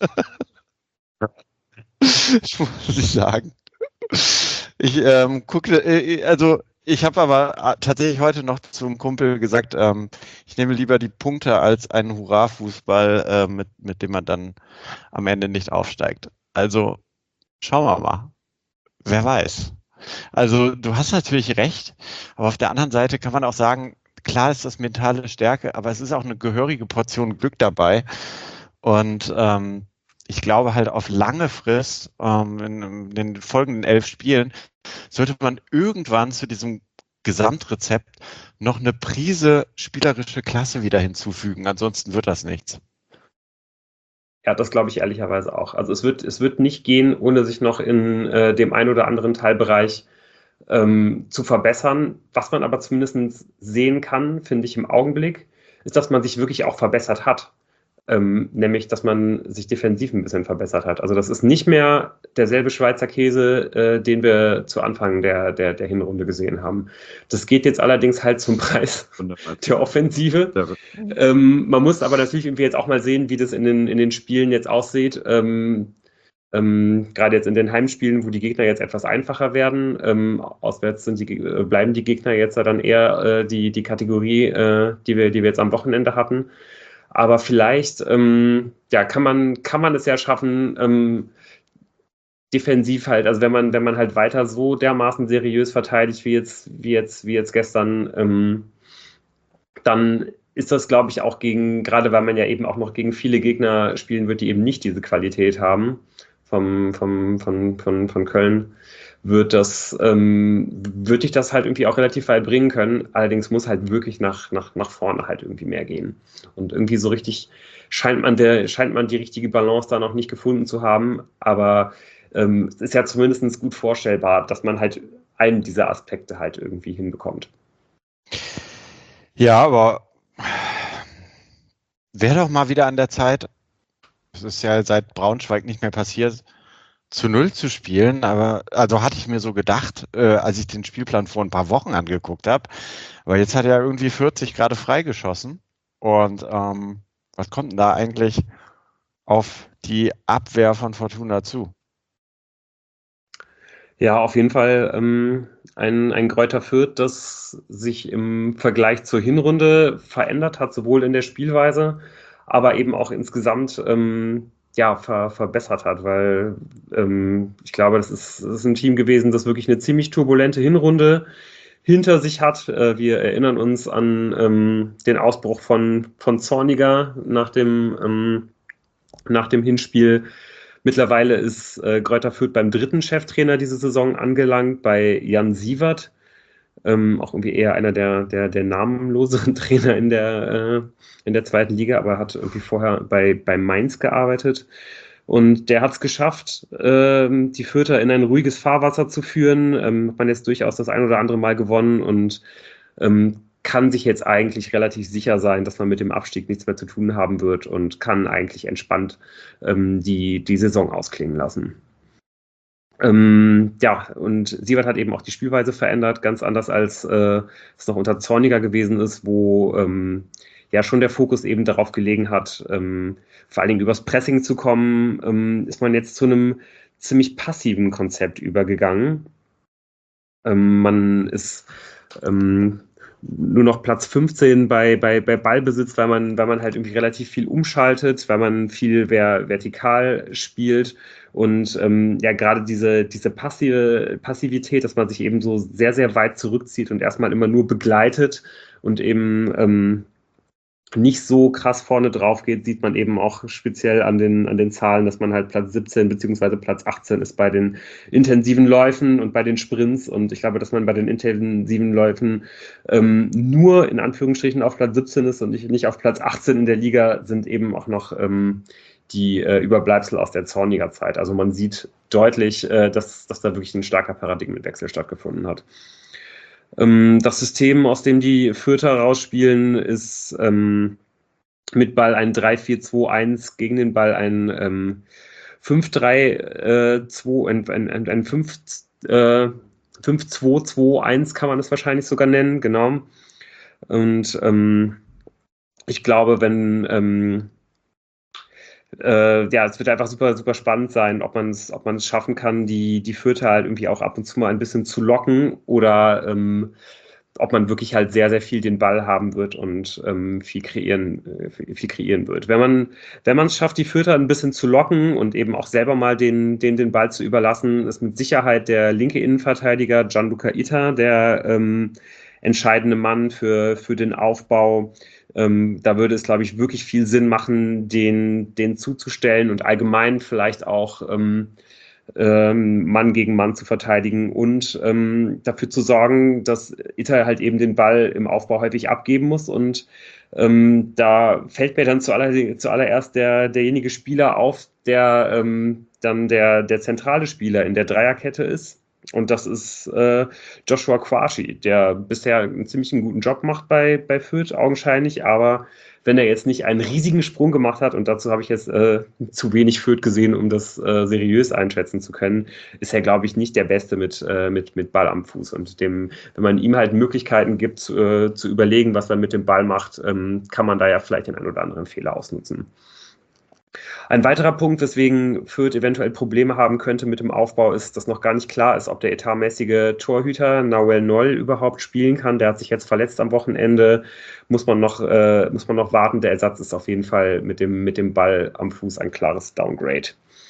Muss ich sagen. Ich ähm, gucke, äh, also ich habe aber tatsächlich heute noch zum Kumpel gesagt, ähm, ich nehme lieber die Punkte als einen Hurra-Fußball, äh, mit, mit dem man dann am Ende nicht aufsteigt. Also schauen wir mal. Wer weiß. Also du hast natürlich recht, aber auf der anderen Seite kann man auch sagen, klar ist das mentale Stärke, aber es ist auch eine gehörige Portion Glück dabei. Und ähm, ich glaube halt auf lange Frist, ähm, in, in den folgenden elf Spielen, sollte man irgendwann zu diesem Gesamtrezept noch eine Prise spielerische Klasse wieder hinzufügen. Ansonsten wird das nichts. Ja, das glaube ich ehrlicherweise auch. Also es wird, es wird nicht gehen, ohne sich noch in äh, dem einen oder anderen Teilbereich ähm, zu verbessern. Was man aber zumindest sehen kann, finde ich im Augenblick, ist, dass man sich wirklich auch verbessert hat. Ähm, nämlich, dass man sich defensiv ein bisschen verbessert hat. Also das ist nicht mehr derselbe Schweizer Käse, äh, den wir zu Anfang der, der, der Hinrunde gesehen haben. Das geht jetzt allerdings halt zum Preis der Offensive. Ähm, man muss aber natürlich irgendwie jetzt auch mal sehen, wie das in den, in den Spielen jetzt aussieht. Ähm, ähm, gerade jetzt in den Heimspielen, wo die Gegner jetzt etwas einfacher werden. Ähm, auswärts sind die, äh, bleiben die Gegner jetzt dann eher äh, die, die Kategorie, äh, die wir, die wir jetzt am Wochenende hatten. Aber vielleicht ähm, ja, kann man, kann man es ja schaffen, ähm, defensiv halt, also wenn man, wenn man halt weiter so dermaßen seriös verteidigt wie jetzt, wie jetzt, wie jetzt gestern, ähm, dann ist das, glaube ich, auch gegen, gerade weil man ja eben auch noch gegen viele Gegner spielen wird, die eben nicht diese Qualität haben vom, vom, von, von, von Köln, wird das, ähm, würde ich das halt irgendwie auch relativ weit bringen können. Allerdings muss halt wirklich nach, nach, nach vorne halt irgendwie mehr gehen. Und irgendwie so richtig scheint man der, scheint man die richtige Balance da noch nicht gefunden zu haben. Aber ähm, es ist ja zumindest gut vorstellbar, dass man halt einen dieser Aspekte halt irgendwie hinbekommt. Ja, aber wäre doch mal wieder an der Zeit, es ist ja seit Braunschweig nicht mehr passiert, zu Null zu spielen, aber also hatte ich mir so gedacht, äh, als ich den Spielplan vor ein paar Wochen angeguckt habe. Aber jetzt hat er irgendwie vierzig gerade freigeschossen. Und ähm, was kommt denn da eigentlich auf die Abwehr von Fortuna zu? Ja, auf jeden Fall ähm, ein, ein Greuther Fürth, das sich im Vergleich zur Hinrunde verändert hat, sowohl in der Spielweise, aber eben auch insgesamt ähm, ja, ver, verbessert hat, weil ähm, ich glaube, das ist, das ist ein Team gewesen, das wirklich eine ziemlich turbulente Hinrunde hinter sich hat. Äh, wir erinnern uns an ähm, den Ausbruch von, von Zorniger nach dem, ähm, nach dem Hinspiel. Mittlerweile ist äh, Greuther Fürth beim dritten Cheftrainer diese Saison angelangt, bei Jan Sievert. Ähm, auch irgendwie eher einer der, der, der namenloseren Trainer in der, äh, in der zweiten Liga, aber hat irgendwie vorher bei, bei Mainz gearbeitet. Und der hat es geschafft, ähm, die Fürther in ein ruhiges Fahrwasser zu führen. Ähm, hat man jetzt durchaus das ein oder andere Mal gewonnen und ähm, kann sich jetzt eigentlich relativ sicher sein, dass man mit dem Abstieg nichts mehr zu tun haben wird und kann eigentlich entspannt ähm, die, die Saison ausklingen lassen. Ähm, ja, und Sievert hat eben auch die Spielweise verändert, ganz anders als äh, es noch unter Zorniger gewesen ist, wo ähm, ja schon der Fokus eben darauf gelegen hat, ähm, vor allen Dingen übers Pressing zu kommen, ähm, ist man jetzt zu einem ziemlich passiven Konzept übergegangen. Ähm, man ist ähm, nur noch Platz fünfzehn bei, bei, bei Ballbesitz, weil man, weil man halt irgendwie relativ viel umschaltet, weil man viel ver vertikal spielt und ähm, ja, gerade diese, diese passive Passivität, dass man sich eben so sehr, sehr weit zurückzieht und erstmal immer nur begleitet und eben ähm, nicht so krass vorne drauf geht, sieht man eben auch speziell an den, an den Zahlen, dass man halt Platz siebzehn beziehungsweise Platz achtzehn ist bei den intensiven Läufen und bei den Sprints. Und ich glaube, dass man bei den intensiven Läufen ähm, nur in Anführungsstrichen auf Platz siebzehn ist und nicht, nicht auf Platz achtzehn in der Liga, sind eben auch noch ähm, die äh, Überbleibsel aus der Zorniger Zeit. Also man sieht deutlich, äh, dass, dass da wirklich ein starker Paradigmenwechsel stattgefunden hat. Ähm, das System, aus dem die Fürther rausspielen, ist ähm, mit Ball ein drei vier zwei eins, gegen den Ball ein ähm, fünf drei zwei, ein, ein, ein, ein fünf zwei zwei eins kann man es wahrscheinlich sogar nennen, genau. Und ähm, ich glaube, wenn ähm, äh, ja, es wird einfach super, super spannend sein, ob man es ob man es schaffen kann, die, die Fürther halt irgendwie auch ab und zu mal ein bisschen zu locken oder ähm, ob man wirklich halt sehr, sehr viel den Ball haben wird und ähm, viel kreieren, äh, viel kreieren wird. Wenn man, wenn man es schafft, die Fürther ein bisschen zu locken und eben auch selber mal den, den, den Ball zu überlassen, ist mit Sicherheit der linke Innenverteidiger Gianluca Ita der ähm, entscheidende Mann für, für den Aufbau. Ähm, da würde es, glaube ich, wirklich viel Sinn machen, den, den zuzustellen und allgemein vielleicht auch ähm, ähm, Mann gegen Mann zu verteidigen und ähm, dafür zu sorgen, dass Ita halt eben den Ball im Aufbau häufig abgeben muss. Und ähm, da fällt mir dann zuallererst, zuallererst der, derjenige Spieler auf, der ähm, dann der, der zentrale Spieler in der Dreierkette ist. Und das ist äh, Joshua Quashi, der bisher einen ziemlich einen guten Job macht bei, bei Fürth, augenscheinlich, aber wenn er jetzt nicht einen riesigen Sprung gemacht hat, und dazu habe ich jetzt äh, zu wenig Fürth gesehen, um das äh, seriös einschätzen zu können, ist er, glaube ich, nicht der Beste mit, äh, mit, mit Ball am Fuß. Und dem, wenn man ihm halt Möglichkeiten gibt, äh, zu überlegen, was er mit dem Ball macht, ähm, kann man da ja vielleicht den einen oder anderen Fehler ausnutzen. Ein weiterer Punkt, weswegen Fürth eventuell Probleme haben könnte mit dem Aufbau, ist, dass noch gar nicht klar ist, ob der etatmäßige Torhüter Nawel Noll überhaupt spielen kann. Der hat sich jetzt verletzt am Wochenende. Muss man noch, äh, muss man noch warten. Der Ersatz ist auf jeden Fall mit dem, mit dem Ball am Fuß ein klares Downgrade.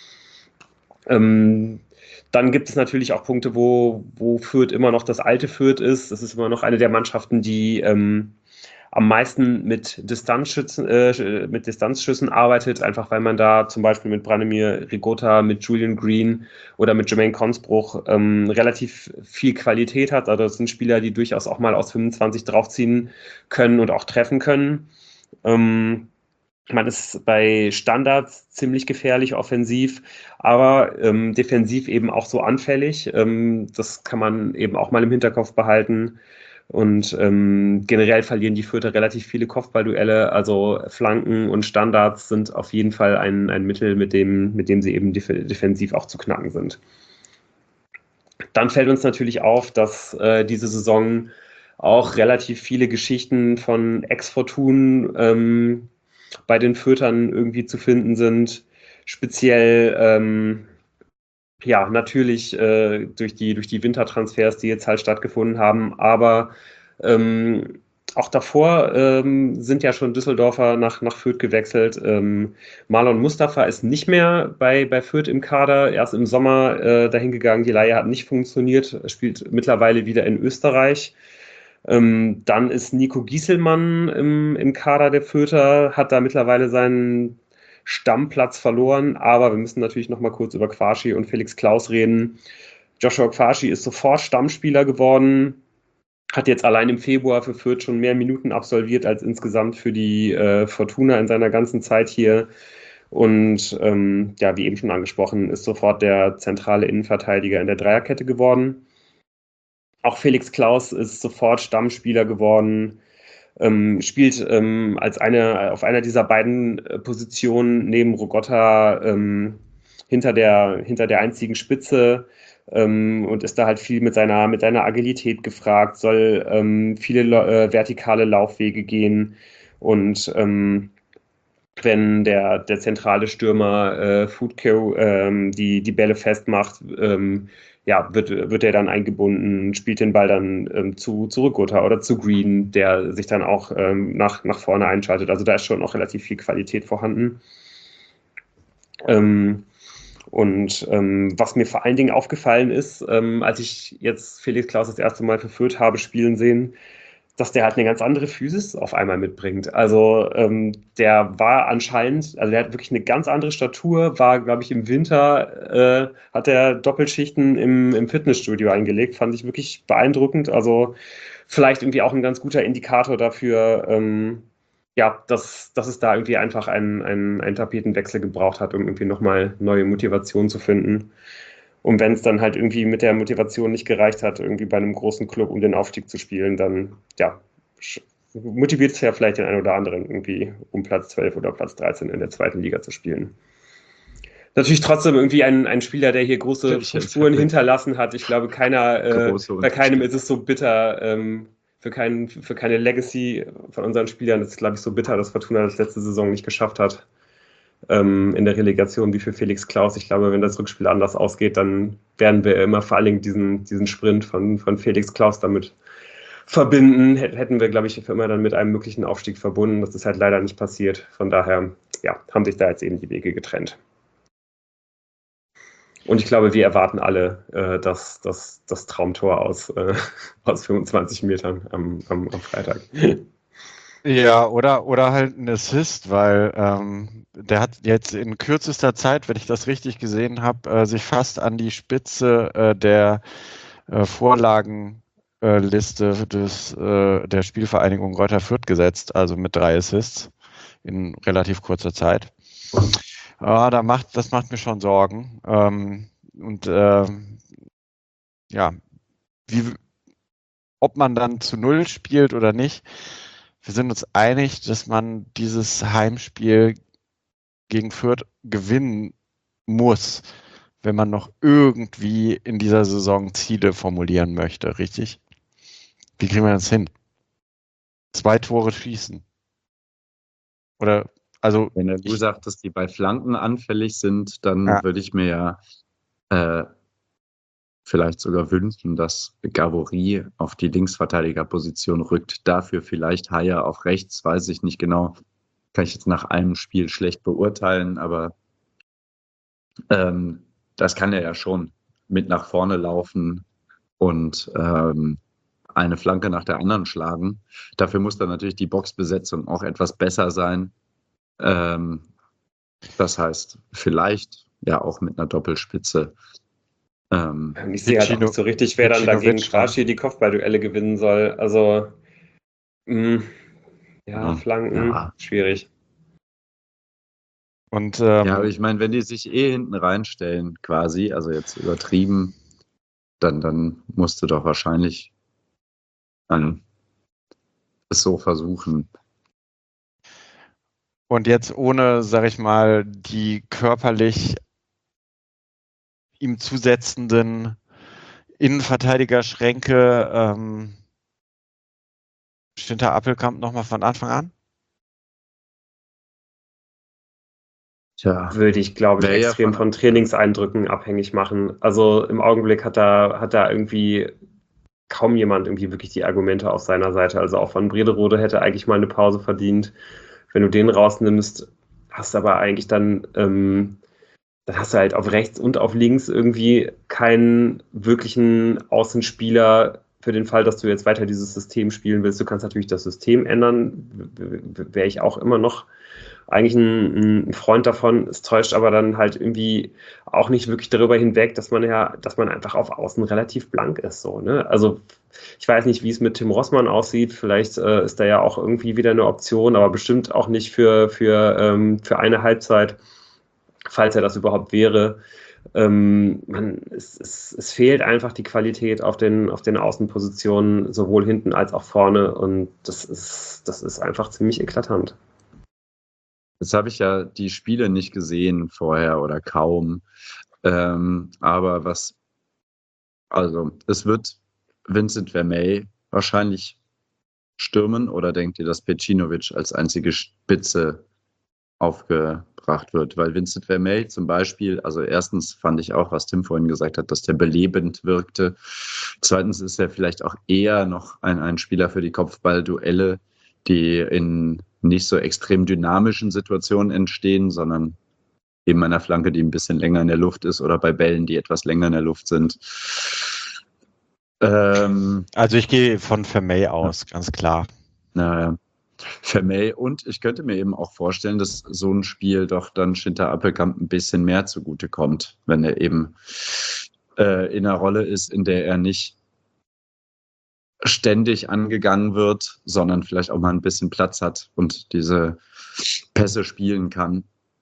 Ähm, dann gibt es natürlich auch Punkte, wo, wo Fürth immer noch das alte Fürth ist. Das ist immer noch eine der Mannschaften, die ähm, am meisten mit Distanzschützen, äh, mit Distanzschüssen arbeitet, einfach weil man da zum Beispiel mit Branimir Rigota, mit Julian Green oder mit Jermaine Consbruch ähm, relativ viel Qualität hat. Also das sind Spieler, die durchaus auch mal aus fünfundzwanzig draufziehen können und auch treffen können. Ähm, Man ist bei Standards ziemlich gefährlich offensiv, aber ähm, defensiv eben auch so anfällig. Ähm, das kann man eben auch mal im Hinterkopf behalten. Und ähm, generell verlieren die Fürther relativ viele Kopfballduelle. Also Flanken und Standards sind auf jeden Fall ein, ein Mittel, mit dem, mit dem sie eben def defensiv auch zu knacken sind. Dann fällt uns natürlich auf, dass äh, diese Saison auch relativ viele Geschichten von Ex-Fortun ähm, bei den Fürthern irgendwie zu finden sind. Speziell, ähm, ja, natürlich äh, durch die, durch die Wintertransfers, die jetzt halt stattgefunden haben, aber ähm, auch davor ähm, sind ja schon Düsseldorfer nach, nach Fürth gewechselt. Ähm, Marlon Mustafa ist nicht mehr bei, bei Fürth im Kader, erst im Sommer äh, dahin gegangen. Die Leihe hat nicht funktioniert, spielt mittlerweile wieder in Österreich. Ähm, dann ist Nico Gieselmann im, im Kader der Fürther, hat da mittlerweile seinen Stammplatz verloren, aber wir müssen natürlich noch mal kurz über Quashi und Felix Klaus reden. Joshua Quashi ist sofort Stammspieler geworden, hat jetzt allein im Februar für Fürth schon mehr Minuten absolviert als insgesamt für die äh, Fortuna in seiner ganzen Zeit hier. Und ähm, ja, wie eben schon angesprochen, ist sofort der zentrale Innenverteidiger in der Dreierkette geworden. Auch Felix Klaus ist sofort Stammspieler geworden, ähm, spielt ähm, als eine, auf einer dieser beiden äh, Positionen neben Rogotta ähm, hinter der, hinter der einzigen Spitze ähm, und ist da halt viel mit seiner, mit seiner Agilität gefragt, soll ähm, viele äh, vertikale Laufwege gehen und ähm, wenn der, der zentrale Stürmer äh, Foodco ähm, die, die Bälle festmacht, ähm, ja, wird, wird er dann eingebunden, spielt den Ball dann ähm, zu, zu Rigota oder zu Green, der sich dann auch ähm, nach, nach vorne einschaltet. Also da ist schon auch relativ viel Qualität vorhanden. Ähm, und ähm, was mir vor allen Dingen aufgefallen ist, ähm, als ich jetzt Felix Klaus das erste Mal für Fürth habe spielen sehen, dass der halt eine ganz andere Physis auf einmal mitbringt. Also ähm, der war anscheinend, also der hat wirklich eine ganz andere Statur, war, glaube ich, im Winter, äh, hat er Doppelschichten im, im Fitnessstudio eingelegt, fand ich wirklich beeindruckend. Also vielleicht irgendwie auch ein ganz guter Indikator dafür, ähm, ja, dass, dass es da irgendwie einfach einen, einen, einen Tapetenwechsel gebraucht hat, um irgendwie nochmal neue Motivation zu finden. Und wenn es dann halt irgendwie mit der Motivation nicht gereicht hat, irgendwie bei einem großen Club um den Aufstieg zu spielen, dann ja, motiviert es ja vielleicht den einen oder anderen irgendwie um Platz zwölf oder Platz dreizehn in der zweiten Liga zu spielen. Natürlich trotzdem irgendwie ein, ein Spieler, der hier große Spuren hinterlassen hat. Ich glaube, keiner, äh, bei keinem ist es so bitter, ähm, für, kein, für keine Legacy von unseren Spielern ist es, glaube ich, so bitter, dass Fortuna das letzte Saison nicht geschafft hat ähm, in der Relegation wie für Felix Klaus. Ich glaube, wenn das Rückspiel anders ausgeht, dann werden wir immer vor allen Dingen diesen, diesen Sprint von, von Felix Klaus damit verbinden. Hätten wir, glaube ich, für immer dann mit einem möglichen Aufstieg verbunden. Das ist halt leider nicht passiert. Von daher, ja, haben sich da jetzt eben die Wege getrennt. Und ich glaube, wir erwarten alle äh, das, das, das Traumtor aus, äh, aus fünfundzwanzig Metern am, am, am Freitag. Ja, oder, oder halt ein Assist, weil ähm, der hat jetzt in kürzester Zeit, wenn ich das richtig gesehen habe, äh, sich fast an die Spitze äh, der äh, Vorlagenliste äh, des, äh, der Spielvereinigung Greuther Fürth gesetzt, also mit drei Assists in relativ kurzer Zeit. Ah, da macht, das macht mir schon Sorgen. Ähm, und ähm, ja, wie, ob man dann zu Null spielt oder nicht, wir sind uns einig, dass man dieses Heimspiel gegen Fürth gewinnen muss, wenn man noch irgendwie in dieser Saison Ziele formulieren möchte, richtig? Wie kriegen wir das hin? Zwei Tore schießen. Oder, also. Wenn du ich, sagst, dass die bei Flanken anfällig sind, dann ja. würde ich mir ja äh, vielleicht sogar wünschen, dass Gavory auf die Linksverteidigerposition rückt. Dafür vielleicht Haier auf rechts, weiß ich nicht genau. Kann ich jetzt nach einem Spiel schlecht beurteilen, aber ähm, das kann er ja schon mit nach vorne laufen und ähm, eine Flanke nach der anderen schlagen. Dafür muss dann natürlich die Boxbesetzung auch etwas besser sein. Ähm, das heißt, vielleicht ja auch mit einer Doppelspitze. Ähm, Ich sehe halt auch nicht so richtig, wer dann dagegen Kraschi die Kopfballduelle gewinnen soll. Also, mh, ja, Flanken, ja. schwierig. Und, ähm, ja, aber ich meine, wenn die sich eh hinten reinstellen, quasi, also jetzt übertrieben, dann, dann musst du doch wahrscheinlich an es so versuchen. Und jetzt ohne, sag ich mal, die körperlich ihm zusetzenden Innenverteidigerschränke, ähm, steht der Appelkamp nochmal von Anfang an? Tja, würde ich, glaube ich, extrem ja von, von Trainingseindrücken abhängig machen. Also im Augenblick hat da, hat da irgendwie kaum jemand irgendwie wirklich die Argumente auf seiner Seite. Also auch von Brederode hätte eigentlich mal eine Pause verdient. Wenn du den rausnimmst, hast du aber eigentlich dann, ähm, dann hast du halt auf rechts und auf links irgendwie keinen wirklichen Außenspieler für den Fall, dass du jetzt weiter dieses System spielen willst. Du kannst natürlich das System ändern, wäre ich auch immer noch eigentlich ein, ein Freund davon. Es täuscht aber dann halt irgendwie auch nicht wirklich darüber hinweg, dass man ja, dass man einfach auf Außen relativ blank ist. So, ne? Also ich weiß nicht, wie es mit Tim Rossmann aussieht. Vielleicht äh, ist da ja auch irgendwie wieder eine Option, aber bestimmt auch nicht für, für, ähm, für eine Halbzeit, falls er das überhaupt wäre. Ähm, man, es, es, es fehlt einfach die Qualität auf den, auf den Außenpositionen, sowohl hinten als auch vorne. Und das ist, das ist einfach ziemlich eklatant. Jetzt habe ich ja die Spiele nicht gesehen vorher oder kaum. Ähm, aber was, also es wird Vincent Vermey wahrscheinlich stürmen, oder denkt ihr, dass Pecinovic als einzige Spitze aufgebracht wird? Weil Vincent Vermey zum Beispiel, also erstens fand ich auch, was Tim vorhin gesagt hat, dass der belebend wirkte. Zweitens ist er vielleicht auch eher noch ein, ein Spieler für die Kopfballduelle, die in nicht so extrem dynamischen Situationen entstehen, sondern eben einer Flanke, die ein bisschen länger in der Luft ist, oder bei Bällen, die etwas länger in der Luft sind. Ähm, also ich gehe von Vermey aus, ja. Ganz klar. Naja, Vermey, und ich könnte mir eben auch vorstellen, dass so ein Spiel doch dann Schinter Appelkamp ein bisschen mehr zugutekommt, wenn er eben äh, in einer Rolle ist, in der er nicht ständig angegangen wird, sondern vielleicht auch mal ein bisschen Platz hat und diese Pässe spielen kann.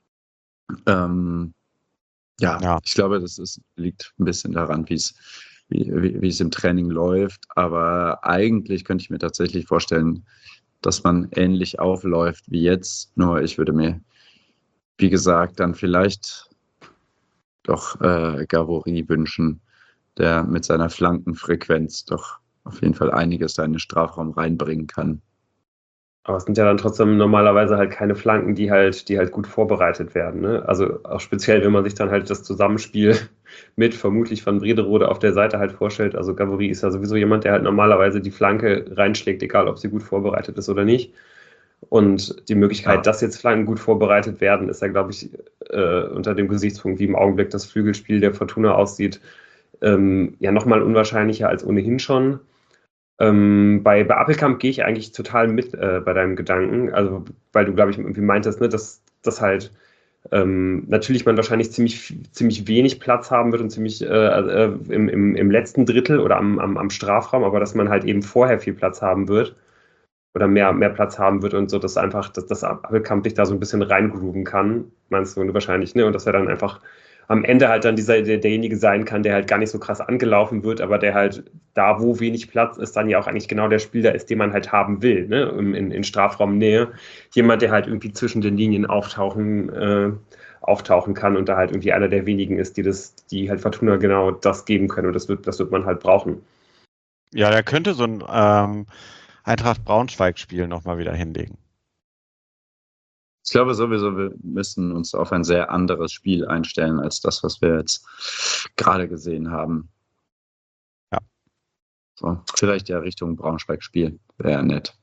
Ähm, ja, ja, ich glaube, das ist, liegt ein bisschen daran, wie es wie, wie es im Training läuft. Aber eigentlich könnte ich mir tatsächlich vorstellen, dass man ähnlich aufläuft wie jetzt. Nur ich würde mir, wie gesagt, dann vielleicht doch äh, Gavory wünschen, der mit seiner Flankenfrequenz doch auf jeden Fall einiges in den Strafraum reinbringen kann. Aber es sind ja dann trotzdem normalerweise halt keine Flanken, die halt, die halt gut vorbereitet werden. Ne? Also auch speziell, wenn man sich dann halt das Zusammenspiel mit vermutlich Van Brederode auf der Seite halt vorstellt. Also Gavory ist ja sowieso jemand, der halt normalerweise die Flanke reinschlägt, egal ob sie gut vorbereitet ist oder nicht. Und die Möglichkeit, ja. dass jetzt Flanken gut vorbereitet werden, ist ja, glaube ich, äh, unter dem Gesichtspunkt, wie im Augenblick das Flügelspiel der Fortuna aussieht, ähm, ja nochmal unwahrscheinlicher als ohnehin schon. Ähm, bei, bei Appelkamp gehe ich eigentlich total mit äh, bei deinem Gedanken, also weil du, glaube ich, irgendwie meintest, ne, dass, dass halt ähm, natürlich man wahrscheinlich ziemlich, ziemlich wenig Platz haben wird und ziemlich äh, äh, im, im, im letzten Drittel oder am, am, am Strafraum, aber dass man halt eben vorher viel Platz haben wird oder mehr, mehr Platz haben wird und so, dass einfach, dass das Appelkamp dich da so ein bisschen reingrooven kann, meinst du wahrscheinlich, ne? Und dass er dann einfach am Ende halt dann dieser, der, derjenige sein kann, der halt gar nicht so krass angelaufen wird, aber der halt da, wo wenig Platz ist, dann ja auch eigentlich genau der Spieler ist, den man halt haben will, ne? In, in Strafraumnähe. Jemand, der halt irgendwie zwischen den Linien auftauchen, äh, auftauchen kann und da halt irgendwie einer der wenigen ist, die das, die halt Fortuna genau das geben können. Und das wird, das wird man halt brauchen. Ja, der könnte so ein ähm, Eintracht Braunschweig-Spiel nochmal wieder hinlegen. Ich glaube sowieso, wir müssen uns auf ein sehr anderes Spiel einstellen als das, was wir jetzt gerade gesehen haben. Ja. So, vielleicht ja Richtung Braunschweig-Spiel. Wäre nett.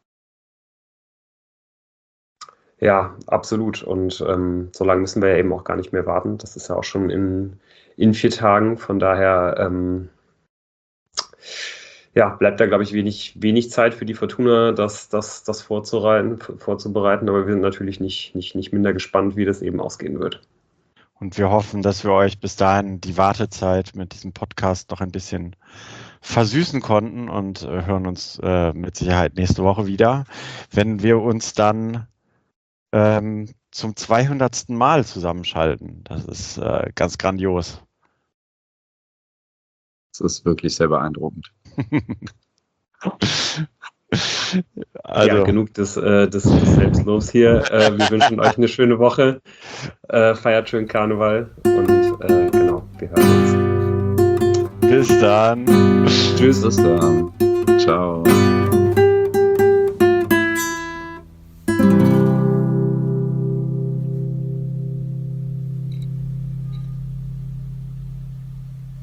Ja, absolut. Und ähm, so lange müssen wir ja eben auch gar nicht mehr warten. Das ist ja auch schon in, in vier Tagen. Von daher, ähm, ja, bleibt da, glaube ich, wenig, wenig Zeit für die Fortuna, das, das, das vorzureiten, vorzubereiten. Aber wir sind natürlich nicht, nicht, nicht minder gespannt, wie das eben ausgehen wird. Und wir hoffen, dass wir euch bis dahin die Wartezeit mit diesem Podcast noch ein bisschen versüßen konnten und äh, hören uns äh, mit Sicherheit nächste Woche wieder, wenn wir uns dann ähm, zum zweihundertsten Mal zusammenschalten. Das ist äh, ganz grandios. Das ist wirklich sehr beeindruckend. Also, ja, genug des, äh, des, des Selbstlobs hier. Äh, wir wünschen euch eine schöne Woche. Äh, feiert schön Karneval und äh, genau, wir hören uns. Bis dann. Tschüss. Bis dann. Ciao.